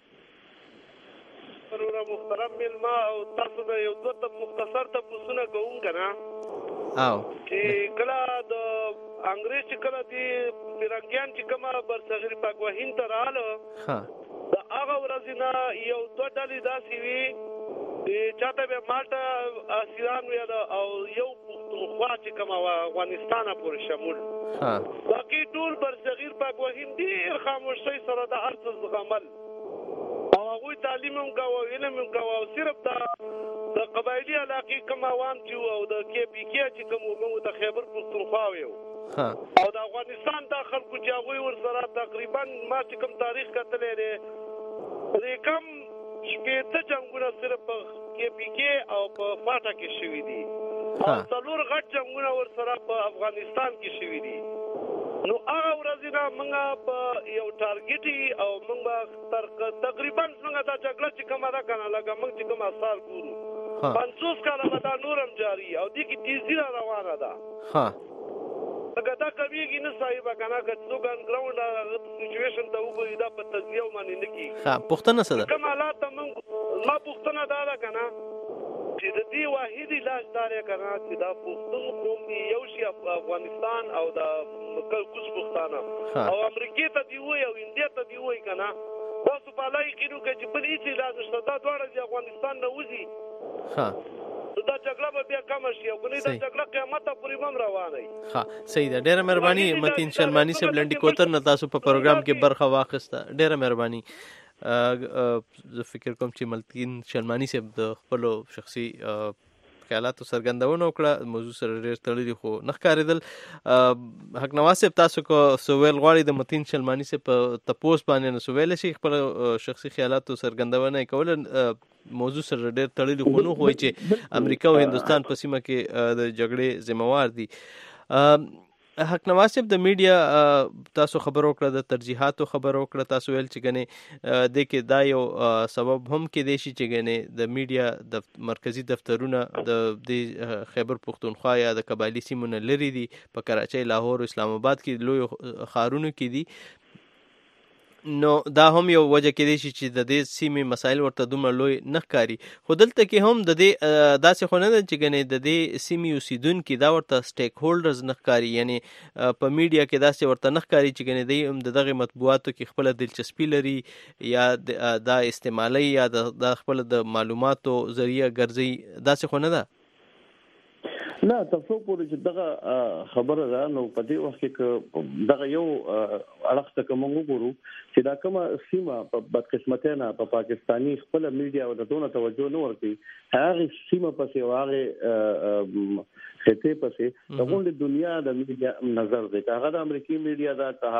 Speaker 11: محترم ملما او تاسو د یو څه مختصر ته پوښتنه کوم کنه
Speaker 5: او
Speaker 11: چې کله د انګريز چې کله دي پیرنګیان چې کومه برصغیر پاکوهین ته رااله
Speaker 5: ها
Speaker 11: دا هغه ورځ نه یو دوه ډلې داسې وي چاته به مالټا اسیران وي او یو خوا چې کومه افغانستان پورې شمول
Speaker 5: ها
Speaker 11: باقي ټول برصغیر پاکوهین ډیر خاموشي سره د ارض زغمل او هغه تعلیم هم کاوه علم هم کاوه صرف دا د قبایلی علاقې کوم عوام چې او د کې پی کې چې کوم موږ د خیبر پښتونخوا ویو
Speaker 5: ها
Speaker 11: او د افغانستان د خلکو چې هغه ور سره تقریبا ما چې کوم تاریخ کتلې لري کم شپږ جنگونه صرف کې پی کې او په فاټا کې شوې دي او څلور غټ جنگونه ور سره په افغانستان کې شوې دي نو هغه ورځې موږ په یو ټارګټي او موږ تقریبا څنګه دا جګړه چې کومه ده کنه لکه موږ چې کوم اثر ګورو پنځوس کاله به دا نورم جاری او دې کې تیزی روانه ده
Speaker 5: ها
Speaker 11: لکه دا کمیږي نه صاحب کنه که څوک انګراوند سچويشن ته وګوري دا په تجزیه باندې نه کیږي
Speaker 5: ها پښتنه څه ده
Speaker 11: کوم حالات موږ ما پښتنه دا ده کنه چې د دې واحدی لاشدار کنه چې دا پښتون قوم یو شي افغانستان او د کوز پښتانه او امریکا ته دی وای او انډیا ته دی وای کنه تاسو په لای کې نو کې په دې چې لازم شته دا ډوړه د افغانستان نه وځي
Speaker 5: ها
Speaker 11: دا جګړه به بیا کم شي او کني دا جګړه قیامت پورې هم روانه وي
Speaker 5: ها صحیح ده ډیره مهرباني متین شلمانی صاحب لنډی کوتر نه تاسو په پروګرام کې برخه واخیسته ډیره مهرباني زه فکر کوم چې متین شلمانی صاحب د خپل شخصي خیالاتو څرګندونه وکړه، موضوع سره ډېر تړلي خو نه ښکارېدل. حق نواز صاحب تاسو کو سویل غواړي د متین شلماني صاحب په تپوس باندې نه سویل شي خپل شخصي خیالاتو څرګندونه کوله، موضوع سره ډېر تړلي خو نه وایي چې امریکا او هندوستان په سیمه کې د جګړې ذمہوار دي. حق نواز صاحب د میډیا تاسو خبر وکړه، د ترجیحاتو خبر وکړه، تاسو ویل چې ګنې د کې دا یو سبب هم کې دی چې ګنې د میډیا د مرکزی دفترونه د خیبر پختونخوا یا د قبایلی سیمو نه لري دي، په کراچۍ، لاهور، اسلام آباد کې لوی ښارونو کې دي. نو دا هم یو وجه کې دی چې د دې سیمې مسایل ورته دومره لوی نه ښکاري. خو دلته کې هم د دې داسې خو نه ده چې ګنې د دې سیمې اوسیدونکي دا ورته سټیک هولډرز نه ښکاري، یعنی په میډیا کې داسې ورته نه ښکاري چې ګنې دی هم د دغه مطبوعاتو کې خپله دلچسپي لري یا دا استعمالي یا د خپله د معلوماتو ذریعه ګرځي، داسې خو نه ده.
Speaker 10: نه تاسو پورې چې دغه خبره ده، نو په دې وخت کې دغه یو اړخ ته کوم وګورو چې دا کومه سیمه په بدقسمتۍ په پاکستاني خپل میډیا او د دونه توجه نه ورکوي، هغه سیمه پسې او هغه خطې پسې د ټول دنیا د میډیا نظر دی، هغه د امریکایي میډیا ده،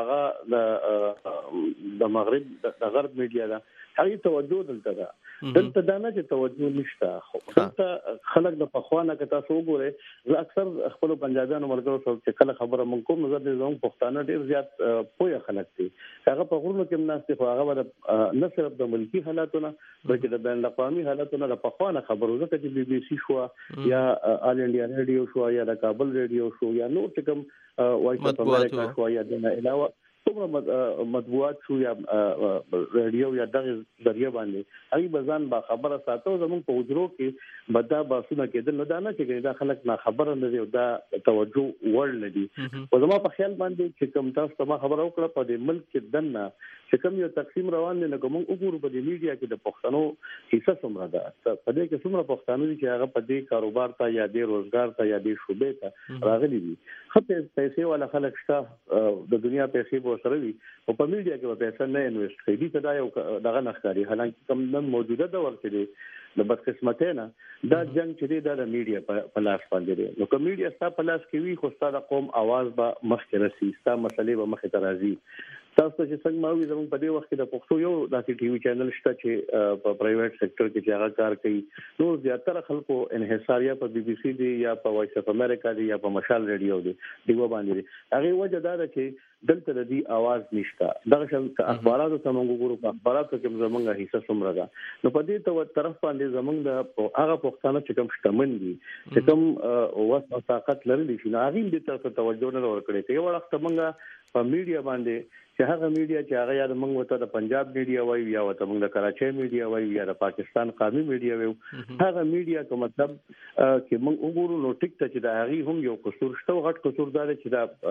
Speaker 10: هغه د مغرب د غرب میډیا ده، هغه توجه دلته ده. دلته دا نه چې توجه نشته، خو دلته خلک د پخوانه که تاسو وګورئ، زه اکثر خپل پنجابیانو ملګرو سره چې کله خبره مونږ کوم، نظر دې زموږ پښتانه ډېر زیات پوهه خلک دي، هغه په غرونو کې ناست دي، خو هغه نه صرف د ملکي حالاتونه بلکې د بین الاقوامي حالاتونه د پخوانه خبرو، ځکه چې بي بي سي شو یا آل انډیا ریډیو شو یا د کابل ریډیو شو یا نور چې کوم وایس اف امریکا شو یا د نه علاوه څومره مطبوعات شو یا ریډیو یا دغه ذریعہ باندې هغه بزان با خبره ساتو، زموږ په وجرو کې بدا باسونه کېدل، نه دا نه چې دا خلک نه خبره نه دی او دا توجه وړ نه دي. په زما په خیال باندې چې کوم تاسو ته خبره وکړه په دې ملک کې دنه چې کوم یو تقسیم روان دی، نه کوم وګورو په دې میډیا کې د پښتنو حصہ څومره ده، په دې کې څومره پښتانه دي چې هغه په دې کاروبار ته یا دې روزګار ته یا دې شوبې ته راغلي دي. خپل پیسې والا خلک شته د دنیا پیسې سره وي او په میډیا کې پیسې نه انویسټ کوي، دا یو دغه نخکاری. حالانکه کوم نن موجوده دور کې دی د بدقسمتۍ نه دا جنگ چې دی د میډیا په لاس باندې دی، نو کوم میډیا ستا په لاس کې وي خو ستا د قوم आवाज به مخکې رسي، ستا مسلې به مخې ته راځي. تاسو چې څنګه ما وی زموږ په دې وخت کې د پښتو یو داسې ټي وي چینل شته چې په پرایویټ سېکټر کې چې هغه کار کوي، نو زیاتره خلکو انحصار یا په بي بي سي دی یا په وایس اف امریکا دی یا په مشال ریډیو دی دیو باندې دی. هغه وجه دا ده چې دلته د دې आवाज نشته. دغه شل اخباراتو ته موږ وګورو، په اخباراتو کې زمونږه حصہ څومره ده، نو په دې تو طرف باندې زمونږ د هغه پښتانه چې کوم شتمن دي چې کوم وس او طاقت لري چې هغه دې طرف توجه نه ورکړي. ته یو وخت موږ په میډیا باندې چې هغه میډیا چې هغه یا د موږ وته د پنجاب میډیا وایي یا وته موږ د کراچۍ میډیا وایي یا د پاکستان قومي میډیا وایي، هغه میډیا کوم مطلب چې موږ وګورو نو ټیک ته چې دا هغه هم یو قصور شته، غټ قصور دا چې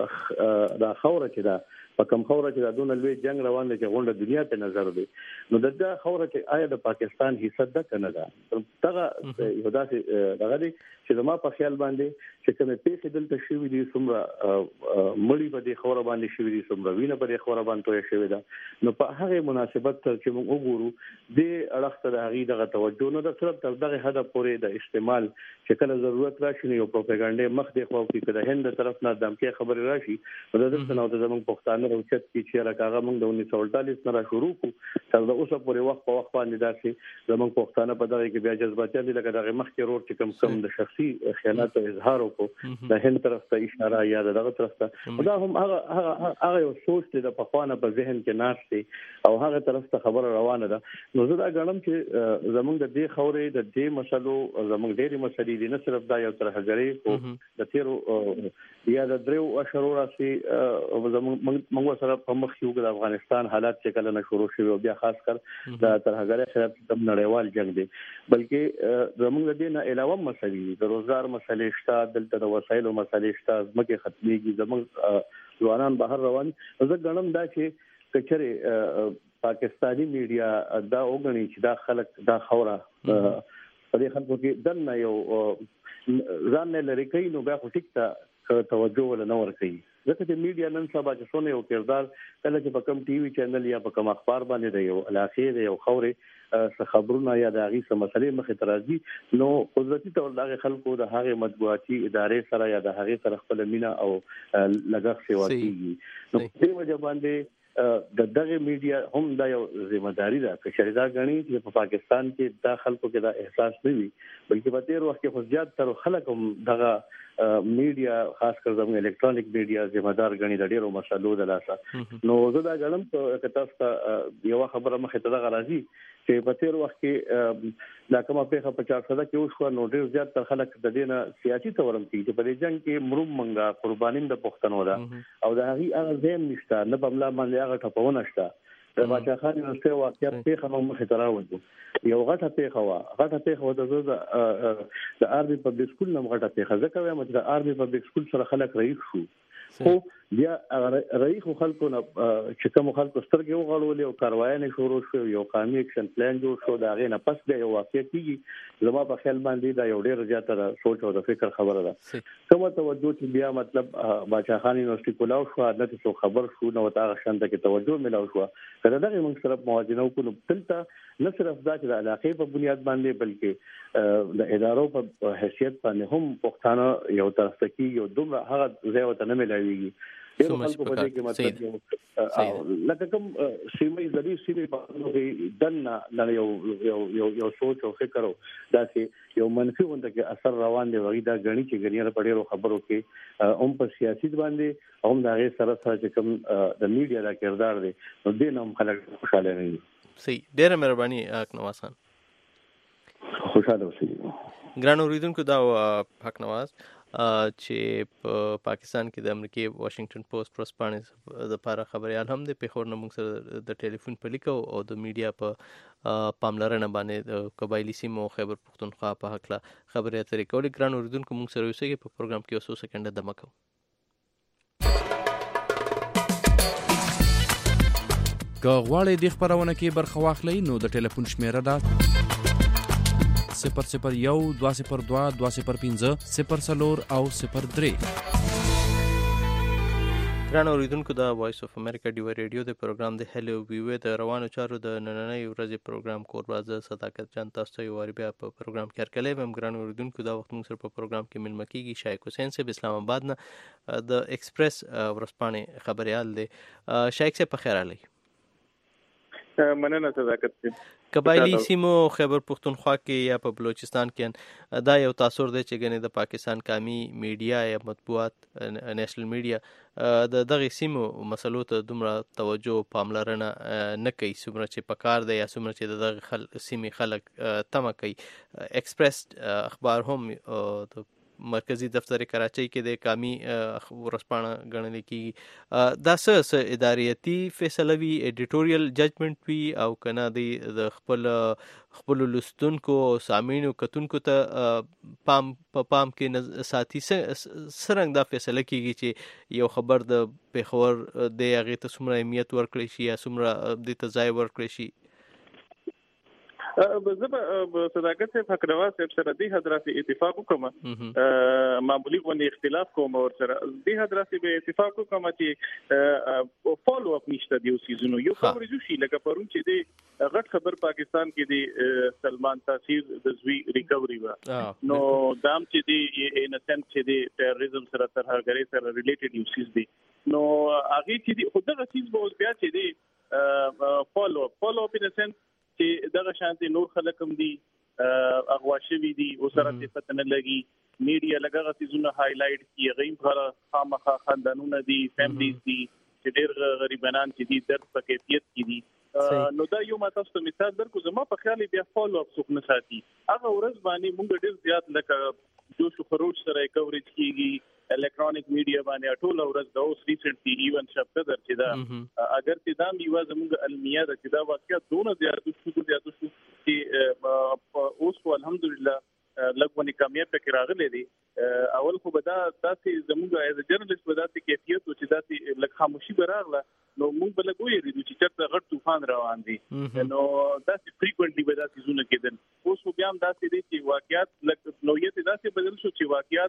Speaker 10: دا دا خوره چې دا په کوم خوره چې دا دونه لوی جنگ روان دی چې غونډه دنیا ته نظر دی، نو دغه خوره چې آیا د پاکستان حصہ ده کنه ده، دغه یو داسې دغه دی چې زما په خیال باندې چې کومه پیښه دلته شوې دي، څومره مړی په دې خوره باندې شوې دي، څومره وینه په دې خوره باندې توې شوې ده، نو په هغه مناسبت سره چې موږ وګورو د اړخ ته د هغه دغه توجه نه ده، صرف تر دغه هدف پورې د استعمال چې کله ضرورت راشي نو پروپاګاندا مخ دی خو کې د هند طرف نه دمکې خبري راشي، نو د دې نو د زمونږ پښتانه روچت کې چې راکاغه موږ د انیس سو اړتالیس نه را شروع کو تر د اوسه پورې وخت په وخت باندې داسې زمونږ پښتانه په دغه کې بیا جذبات دي لکه دغه مخ کې روړ چې کم کم د شخصي خیانت او اظهار وکړو د هند طرف ته اشاره یا دغه طرف ته، دا هم هغه هغه یو سوچ دی د پخوانه په ذهن کې ناش دی او هغه طرف ته خبره روانه ده. نو زه دا غواړم چې زمونږ د دې خورې د دې مسلو زمونږ ډېری مسلې دي، نه صرف دا یو تر هغه او د تیرو یا د درو اشرو راسي زمونږ سره په مخ یو د افغانستان حالات چې کله نه شروع شوه او بیا خاص کر د تر هغه خلاف د نړیوال جنگ دی، بلکې زمونږ د دې نه علاوه مسلې د روزګار مسلې شته، دلته د وسایلو مسلې شته، ځمکې ختميږي، زمونږ ځوانان بهر روان. زه غواړم دا چې کچره پاکستانی میډیا دا وګڼي چې دا خلک دا خوره په دې خلکو کې دنه یو ځان نه لري کوي، نو بیا خو ټیک ته توجه ولا نه ور کوي. ځکه چې میډیا نن سبا چې څونه یو کردار کله چې په کوم ټي وي چینل یا په کوم اخبار باندې دی یو علاقې دی یو خوري څه خبرونه یا د هغه څه مسلې مخې ته راځي نو قدرتي تور دغه خلکو د هغه مطبوعاتي ادارې سره یا د هغه سره خپل مینا او لګښت سیوا کیږي نو په دې وجه باندې د دغه میډیا هم دا یو ځمېداري ده چې شریدا غني چې په پاکستان کې د خلکو کې دا احساس نه وي بلکې په تیر وخت کې خو زیات تر خلک هم دغه میډیا خاص کر زموږ الکترونیک میډیا ذمہدار غني د ډیرو مسلو د لاسه نو زه دا غلم ته تاسو ته یو خبره مخه ته دغه راځي چې په تیر وخت کې دا کومه په پچاس سده کې اوس خو نو ډیر زیات تر خلک د دینه سیاسي تورم کې چې په دې جنگ کې مروم منګه قربانین د پښتنو ده او د هغه هغه زم نشته نه بملا باندې هغه ټپونه شته د باچا خان یونیورسيټي واقعیت په خمو مخه تراوځو یو غټه پیښه وا غټه پیښه و د د آرمي پبلک سکول نوم غټه پیښه ځکه وایم چې د آرمي پبلک سکول سره خلک رئیس شو خو بیا رئیس خلکو نه چې کوم خلکو سترګې وغړولې او کاروایی نه شروع شو یو قانوني اکشن پلان جوړ شو دا غي نه پس د یو واقعیت کیږي زما په خیال باندې دا یو ډیر زیاته سوچ او د فکر خبره ده کومه توجه چې بیا مطلب باچا خان یونیورسيټي کولاو شو د څه خبر شو نو تا غشنده کې توجه ملاو شو کله دغه موږ سره موازنه وکړو تلته نه صرف دا چې د علاقې په بنیاد باندې بلکې د ادارو په حیثیت باندې هم پښتانه یو طرف ته کې یو دومره هغه ځای وته نه ملایويږي ډیرو خلکو په دې کې مطلب لکه کوم سیمې ځدی سیمې په نوې دنه یو یو یو یو سوچ او فکر دا چې یو منفي غونډه کې اثر روان دی وغي دا غني چې غنیره په ډیرو خبرو کې هم په سیاسي باندې هم دا غي سره سره چې کوم د میډیا دا کردار دی نو دې نوم خلک خوشاله نه دي
Speaker 5: صحیح ډیره مهرباني حق نواز خان
Speaker 10: خوشاله اوسئ
Speaker 5: ګران اوریدونکو دا حق نواز چې په پاکستان کې د امریکای واشنگټن پوسټ پرسپانس د لپاره خبريال هم د پیښور نه موږ سره د ټلیفون په لیکو او د میډیا په پاملرنه باندې د قبایلی سیمو خیبر پختونخوا په حق لا خبرې اترې کولې ګران اوریدونکو موږ سره اوسئ په پروګرام کې اوسو سکند دمه کوو
Speaker 7: که غواړئ د خبرونه کې برخه واخلئ نو د ټلیفون شمیره ده صفر صفر یو دوا صفر دوا دوا صفر پنځه صفر څلور او صفر درې
Speaker 5: ګران اوریدونکو دا وایس اف امریکا ډیو ریډیو د پروګرام د هلو ویو د روانو چارو د نننۍ ورځې پروګرام کوربازه صداقت جان تاسو یو ور بیا په پروګرام کې هرکلی هم ګران اوریدونکو دا وخت موږ سره په پروګرام کې ملمه کیږي شایق حسین صاحب اسلام آباد نه د ایکسپریس ورسپانه خبريال دی شایق صاحب په خیر علي
Speaker 6: مننه صداقت
Speaker 5: قبایلی سیمو خیبر پختونخوا کې یا په بلوچستان کې دا یو تاثر دی چې ګنې د پاکستان قومي میډیا یا مطبوعات نېشنل میډیا د دغه سیمو مسلو ته دومره توجه پاملرنه نه کوي څومره چې پکار دی یا څومره چې دغه خل سیمې خلک تمه کوي ایکسپریس اخبار هم د مرکزی دفتر کراچۍ کې د قومي ورسپانه غنل کیږي دا څه اداریتی فیصله وی ایډیټوریل ججمنټ وی او کنه د خپل خپل لستونکو سامعینو کتونکو ته پام په پام کې ساتي سرنګ دا فیصله کیږي چې یو خبر د پیښور د هغه ته څومره اهمیت ورکړي شي یا څومره د تځای ورکړي شي
Speaker 6: زه په صداقت صاحب حق نواز صاحب سره د حضرت اتفاق کوم معمولی غونډه اختلاف کوم او سره د حضرت به اتفاق کوم چې فالو اپ نشته دی سیزونو یو خبرې جو شي لکه پرون چې د غټ خبر پاکستان کې د سلمان تاثیر د زوی ریکوري وا نو دام چې دی انسنت چې دی ټیرریزم سره ترهګری سره ریلیټډ یو سیز دی نو هغه چې دی خو دغه سیز به بیا چې دی فالو فالو اپ انسنت چې دغه شانتي نور خلک هم دي اغوا شوی دي او سره څه پته نه لګي میډیا لګغه سيزونه هایلایټ کی غیم غره خامخا خاندانونه دي فیملیز دي چې ډېر غریبانان چې دي درد په کیفیت کې دي نو دا یو ماته ست مثال درکو زما په خیال بیا فالو اپ څوک نه ساتي هغه ورځ باندې موږ ډېر زیات لکه جوش او خروج سره کوریج کیږي الکترونیک میډیا باندې ټول ورځ د اوس ریسنټلی ایون شپه درته دا اگر چې دا میوه زموږ علمیه د چې دا واقعیا دونه زیات شو زیات شو چې اوس الحمدلله لګونی کامیاب پکې راغلي دي اول خو به دا تاسو زموږ ایز جرنالست به تاسو کیفیت او چې تاسو لږ خاموشي براغله نو موږ به لګوي ریدو چې چرته غټ طوفان روان دي نو تاسو فریکوئنټلی به تاسو زونه کېدل اوس خو بیا هم تاسو دې چې واقعیت لکه نوعیت تاسو بدل شو چې واقعیت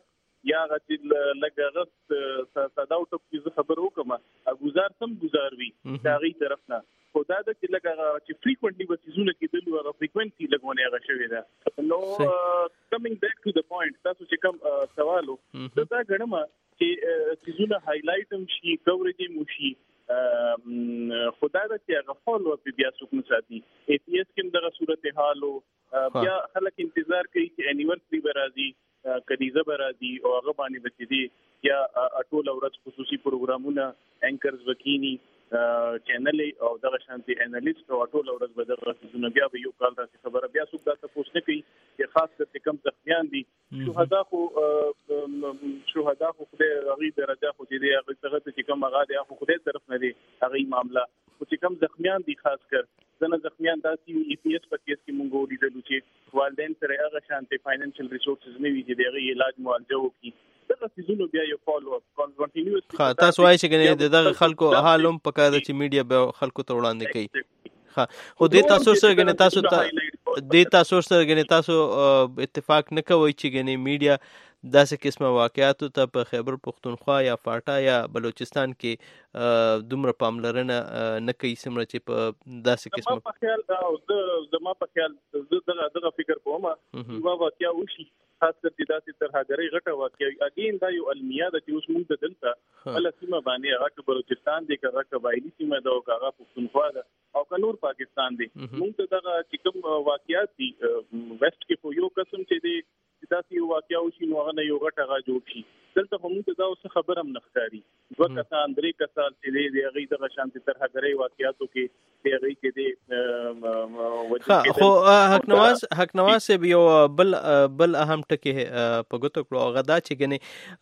Speaker 12: یا غت لګه غت صدا او ټپ خبر وکم ا گزار سم گزار وی دا غي طرف نه خدا د چې لګه چې فریکوئنټلی به سيزونه کېدل او فریکوئنسي لګونه هغه شوی دا نو کمینګ بیک ټو د پوینټ تاسو چې کوم سوالو دا غنما چې سيزونه هایلایټ هم شي کوریج هم شي خدا د چې هغه فالو اپ بیا څوک نه ساتي ای پی ایس کې دغه صورتحالو بیا خلک انتظار کوي چې انیورسري برازي کدیزه برازي او هغه باندې بچي دي یا ټول ورځ خصوصي پروګرامونه انکرز وکینی چینل او دغه شانتي انالیست او ټول ورځ به دغه سيزونه بیا به یو کال راځي خبره بیا څوک دا تاسو نه کوي چې خاص کر کم زخمیان دي شهدا خو شهدا خو د غي درجه خو دي هغه څنګه چې کوم هغه د خو خدای طرف نه دي هغه معاملہ خو چې کم زخمیان دي خاص کر ځنه زخمیان داسي ای پی ایس په کیس کې مونږ ولیدل چې والدین سره هغه شانتي فاینانشل ریسورسز نه وي چې دغه علاج معالجه وکړي دغه سيزونه بیا یو فالو اپ کنټینیوس
Speaker 5: ها تاسو وایي چې ګنې دغه خلکو حالم پکاره چې میډیا به خلکو ته وړاندې کوي ها خو دې تاسو سره ګنې تاسو ته دې تاسو سره ګنې تاسو اتفاق نه کوي چې ګنې میډیا داسې قسمه واقعاتو ته په خیبر پختونخوا یا فاټا یا بلوچستان کې دومره پاملرنه نه کوي سمره چې په داسې قسمه
Speaker 12: په خیال دا زما په خیال دغه دغه فکر کوم یو واقعیا وشي خاص کر چې داسې ترهګرۍ غټه واقعیا اګین دا یو المیه د چې اوس موږ د دلته بل سیمه باندې هغه بلوچستان دی هغه قبایلی سیمه دا او هغه پختونخوا ده او کنور پاکستان دی موږ ته دغه چې کوم واقعیات دي ویسٹ کې په یو قسم چې دی داسې یو واقعیا وشي نو هغه نه یو غټه غا جوړ شي دلته هم ته دا اوس خبر هم نختاري دوه کسان درې کسان چې دی هغه دغه شانتي ترهګرۍ واقعیاتو کې دی هغه کې دی
Speaker 5: خو حق نواز حق نواز سے یو بل بل اهم ټکی په ګوتو کړو هغه دا چې ګنې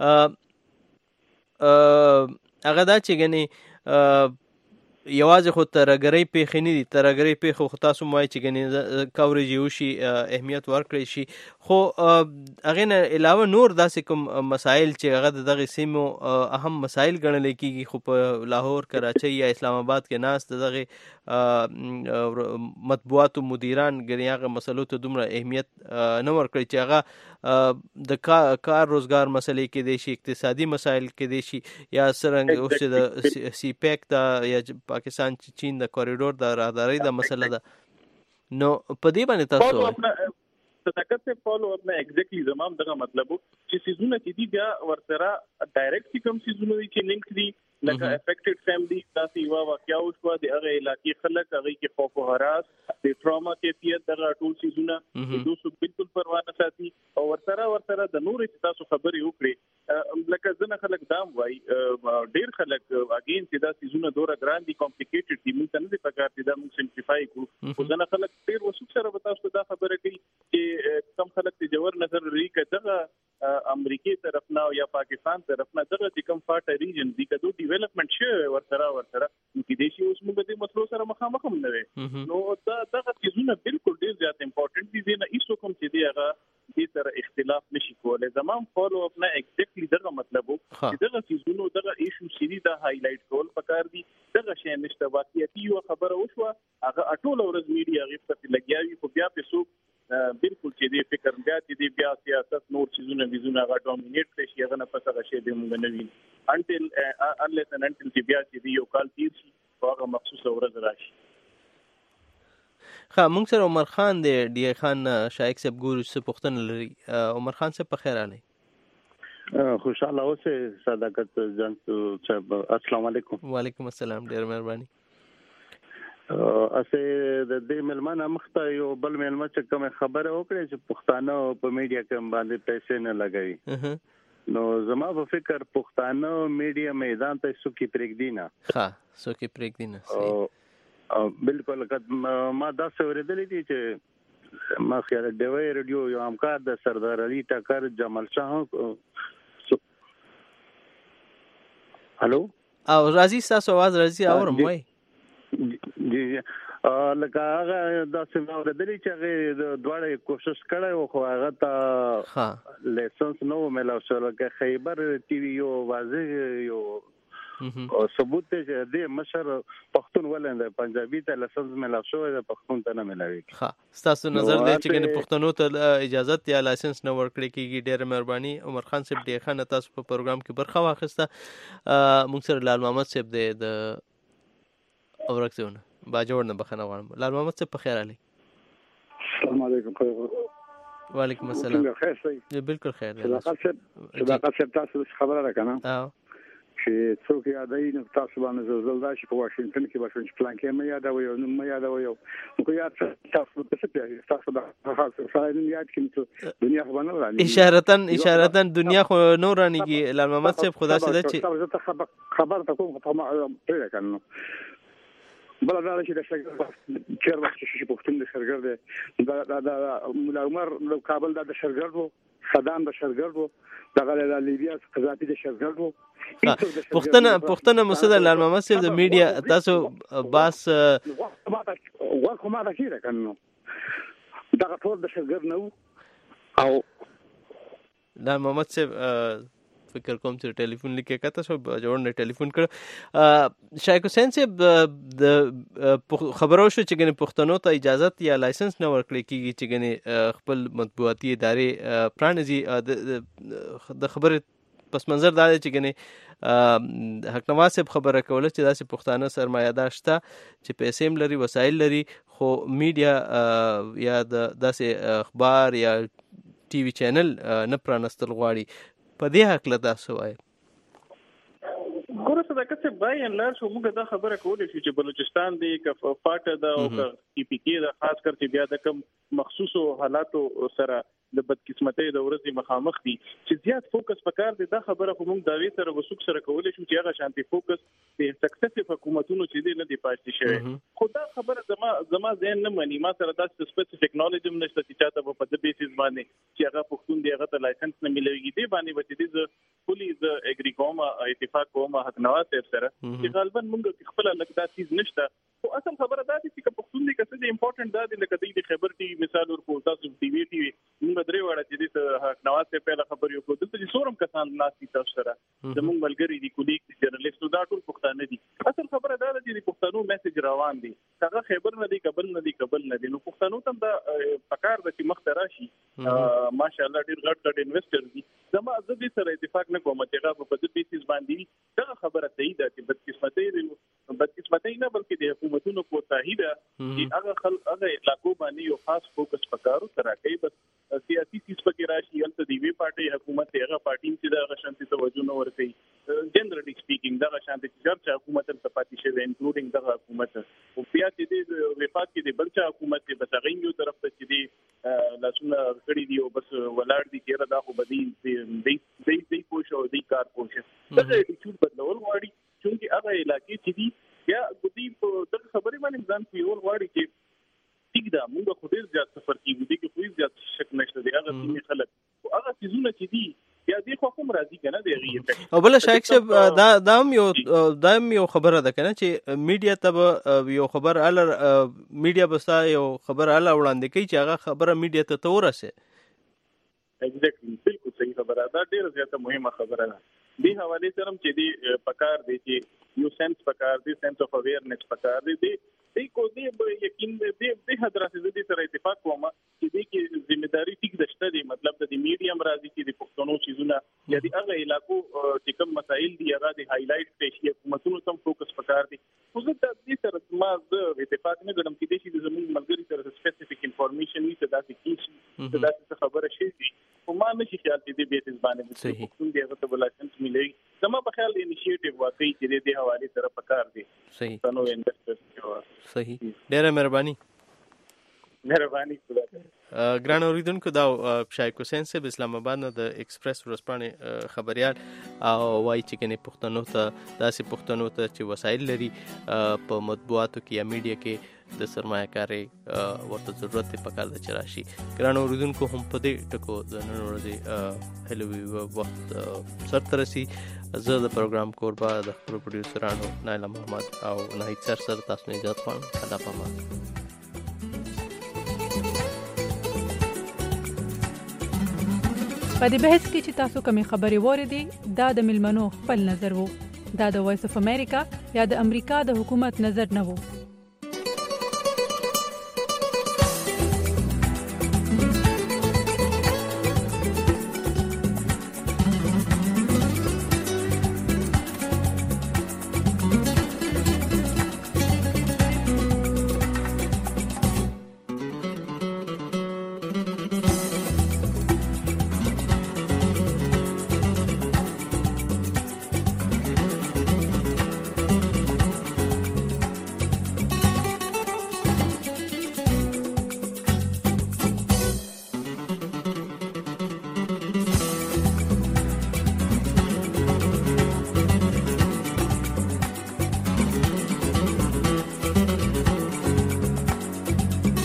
Speaker 5: هغه دا چې ګنې یوازې خو ترهګرۍ پیښې نه دي ترهګرۍ پیښې خو تاسو وایي چې ګنې کوریج وشي اهمیت ورکړی شي خو هغې نه علاوه نور داسې کوم مسایل چې هغه دغه سیمو اهم مسایل ګڼل کېږي خو په لاهور کراچۍ یا اسلام آباد کې ناست دغه مطبوعاتو مدیران ګنې هغه مسلو ته دومره اهمیت نه ورکړي چې هغه د کار روزګار مسلې کې دی شي اقتصادي مسایل کې دی شي یا څرنګه اوس چې د سی پیک ته یا پاکستان چین د کوریډور د راهدارۍ د مسله ده نو په دې باندې تاسو
Speaker 12: صداقت سے فالو اپ نه ایگزیکټلی زمام دغه مطلب چې سيزونه چې دی بیا ورسره ډایرکټ کوم سيزونه چې لینک دي لکه افیکټډ فیملی تاسو یو واقعیا او شو د هغه علاقې خلک هغه کې خوف او هراس د ټراما کیفیت دغه ټول سيزونه د دوه بالکل پروا نه ساتي او ورسره ورسره د نور چې تاسو خبرې وکړي لکه ځنه خلک دام وای ډیر خلک اگین چې دا سيزونه ډوره ګران دي کمپلیکیټډ دي موږ نه دي پکار دي دا موږ سمپلیفای کړو خو ځنه خلک ډیر وسوک سره تاسو دا خبره کوي چې کم خلک چې جوړ نظر لري کده امریکای طرف نه یا پاکستان طرف نه دغه چې کوم فاټ ریجن دي کدو ډیولپمنٹ شوی ورسره ورسره کې د شي اوس موږ د مسلو سره مخامخ هم نه وي نو دا دغه چیزونه بالکل ډیر زیات امپورټنت دي نه هیڅ کوم چې دی هغه دې سره اختلاف نشي کولای زمام فالو اپ نه ایگزیکټلی دغه مطلب چې دغه چیزونو دغه ایشو سری دا هایلایټ کول پکار دي دغه شی نشته واقعیتي یو خبره وشوه هغه اټول ورځ میډیا غیب ته لګیاوي خو بیا په سو بالکل چې دې فکر بیا چې دې بیا سیاست نور چیزونه ویزونه هغه ډومینیټ کړي شي هغه نه پس هغه شی دې مونږ نه ویني انټل انلیس ان انټل چې بیا چې دې یو کال تیر شي هغه مخصوصه ورځ راشي
Speaker 5: ښه مونږ سره عمر خان دی ډي خان شایق صاحب ګورو څه پوښتنه لري عمر خان صاحب په خیر علي
Speaker 10: خوشاله اوسه صداقت جان صاحب السلام علیکم
Speaker 5: وعلیکم السلام ډیر مهرباني
Speaker 10: اسه د دې ملمنه مخته یو بل ملمه چې کوم خبره وکړي چې پښتانه په میډیا کې باندې پیسې نه لګوي نو زما په فکر پښتانه میډیا میدان ته سکی پرېږدي نه
Speaker 5: ها سکی پرېږدي نه
Speaker 10: او بالکل ما دا څورېدلې دي چې ما خیال دی رادیو یو همکار د سردار علي ټکر جمال شاه هالو
Speaker 5: او راځي تاسو आवाज راځي اورم وای
Speaker 10: جی لکه هغه دا څنګه ورته چې هغه دواړه کوشش کړی خو هغه ته لیسنس نو ملاو شو لکه خیبر ټي وی یو واضح یو
Speaker 12: او ثبوت چې د مشر پښتون ولند پنجابي ته لسنس ملاو شوی د پښتون ته نه ملاوي.
Speaker 5: ها تاسو نظر دی چې کنه پښتنو ته اجازه یا لایسنس نه ورکړي کیږي. ډېر مهرباني عمر خان صاحب ډېر خان تاسو په پروګرام کې برخه واخیسته. موږ سره لال محمد صاحب دی د اورکزونه باجوړ نه بخنه غواړم. لال محمد صاحب په خیر علي.
Speaker 13: السلام علیکم.
Speaker 5: وعلیکم السلام.
Speaker 13: خیر سي
Speaker 5: بالکل خیر دی.
Speaker 13: صداقت صاحب صداقت صاحب تاسو خبره را کنه چې څوک یادای نو تاسو باندې زلزلہ دا چې په واشنگټن کې بشون چې پلان کې مې یادوي او نو مې یادوي نو کو یاد تاسو په څه پیږي تاسو دا خاصه فایل یاد کړئ دنیا خو نه رانی
Speaker 5: اشارتن اشارتن دنیا خو نو رانیږي. لال محمد صاحب خدا سي
Speaker 13: چې خبر ته کوم ته ما پرې کنه بل دا چې د شګر چیر وخت چې پښتون د شګر دا دا مولا عمر د کابل د شګر وو صدام د شګر وو دغه د لیبیا قذافي د شګر وو
Speaker 5: پښتنه پښتنه مسعود لال محمد صاحب د میډیا تاسو باس
Speaker 13: ورکو ما دا کیره کنه دغه ټول د شګر نو او
Speaker 5: لال محمد صاحب فکر کوم چې ټلیفون لیکه کته شو جوړ نه ټلیفون کړ. شایق حسین صاحب د خبرو شو چې ګنې پښتنو ته اجازه یا لایسنس نه ورکړي کیږي چې ګنې خپل مطبوعاتي ادارې پرانځي. د خبره پس منظر دا دی چې ګنې حق نواز صاحب خبره کوله چې داسې پښتانه سرمایه‌دار شته چې پیسې هم لري وسایل لري خو میډیا یا داسې اخبار یا ټي وي چینل نه پرانستل غواړي. په دې حق له تاسو وایي
Speaker 12: ګوره صداقت صاحب بای ان لار شو موږ دا خبره کولې چې بلوچستان دی ک فاټه دا او ک پی پی کې دا خاص کر چې بیا د کوم مخصوصو حالاتو سره د بدقسمتۍ د ورځې مخامخ دي چې زیات فوکس پکار دی. دا خبره خو موږ داوی سره وسوک سره کولې شو چې هغه شانتي فوکس د سکسسیو حکومتونو چې دی نه دی پاتې شوی. خو دا خبره زما زما ذهن نه مني. ما سره دا سپیسیفیک نالج هم نشته چې چاته په دې بیسیس باندې چې هغه پښتون دی هغه ته لایسنس نه ملويږي. دی باندې به دې فولي د اګری کوم اتفاق کوم حق نواز صاحب سره چې غالبا موږ خپل لکدا چیز نشته. خو اصل خبره دا دي چې پښتون دی کسه دی امپورټنت دا دی لکه د خبر ټي مثال ورکو تاسو ټي وي ټي وي موږ درې وړه چې د حق نواز صاحب په خبر یو کو دلته چې سورم کسان ناسي تاسو سره زموږ ملګری دي کولیک دي جرنالست دا ټول پښتانه دي. اصل خبره دا ده چې پښتنو میسج روان دي هغه خبر نه دی قبل نه دی قبل نه دی نو پښتنو ته دا پکار د چې مخ ته راشي. ماشاءالله ډیر غټ غټ انویسټر دي. زما زه دې سره اتفاق نه کوم چې هغه په دې بیسیس باندې دا خبره صحیح ده چې بدقسمتۍ دی بدقسمتۍ نه بلکې د حکومتونو کوتاهی ده چې هغه خلک هغه علاقو باندې یو خاص فوکس پکارو تر کوي. بس سیاسي سیس پکې راشي هلته دی وی پارټي حکومت هغه پارټي چې دا شانتي توجه نه ورکړي. جنرالي سپیکینګ دا شانتي چې حکومت ته پاتې شي انکلودینګ دا حکومت او بیا چې د وفات کې د بلچا حکومت کې بس هغه یو طرف ته چې دی لاسونه کړی دی او بس ولاړ دي چې دا خو بدی دی دی دی پوښو دی کار پوښه دا اټیټیوډ بدلول غواړي چې هغه علاقې چې دی یا ګدی په دغه خبرې باندې ځان پیول غواړي چې ټیک دا موږ خو ډیر زیات سفر کیږو دي کې خو زیات شک نشته دی هغه څه خلک او هغه چیزونه چې دی یا دی خو کوم راضي کنه دی غي
Speaker 5: او بل شایق صاحب دا دام یو دام یو خبره ده کنه چې میډیا ته یو خبر ال میډیا بسا یو خبر ال وړاندې کوي چې هغه خبره میډیا ته تورسه.
Speaker 12: ایگزیکټلی بالکل صحیح خبره ده. ډیره زیاته مهمه خبره ده. دې حواله سره چې دی پکار دی چې یو سنس پکار دی سنس اف اویرنس پکار دی دی دی کو دی یقین دی د حضرت زدي سره اتفاق کوم چې دی کې ځمېداري ټیک دشته دی. مطلب د میډیم راځي چې د پښتنو چیزونه یا د هغه علاقو چې کوم مسایل دی هغه د هایلایټ کړي چې حکومتونو تم فوکس پکار دی. خو زه د دې سره ما د اتفاق نه غواړم چې د زموږ ملګری سره سپیسیفیک انفارمیشن وي چې دا څه کیږي دا څه خبره شي دي. خو ما نشي خیال چې دې بیسس باندې چې پښتون دی هغه ته ولایسنس ملي زما په خیال انیشیټیو واقعي چې دې حواله سره پکار دی.
Speaker 5: صحیح
Speaker 12: تنو انډستری
Speaker 5: صحیح ډېره مهرباني
Speaker 12: مهرباني
Speaker 5: ګران اوریدونکو دا شایق حسین صاحب اسلام آباد نه د ایکسپریس ورسپانې خبريال او وایي چې کني پښتنو ته داسې پښتنو ته چې وسایل لري په مطبوعاتو کې یا میډیا کې د سرمایه‌کاري ورته ضرورت په کار د چرشي. ګران اوریدونکو هم په دې ټکو د نن ورځې هلوي وخت سر ترسي. زه د پروګرام کوربا د خپل پروډوسرانو نایلا محمد او ناهید سر سره تاسو نه اجازه غواړم. خدا پامان.
Speaker 14: په دې بحث کې چې تاسو کومې خبرې واردې دا د ملمنو خپل نظر وو. دا د وایس اف امریکا یا د امریکا د حکومت نظر نه وو.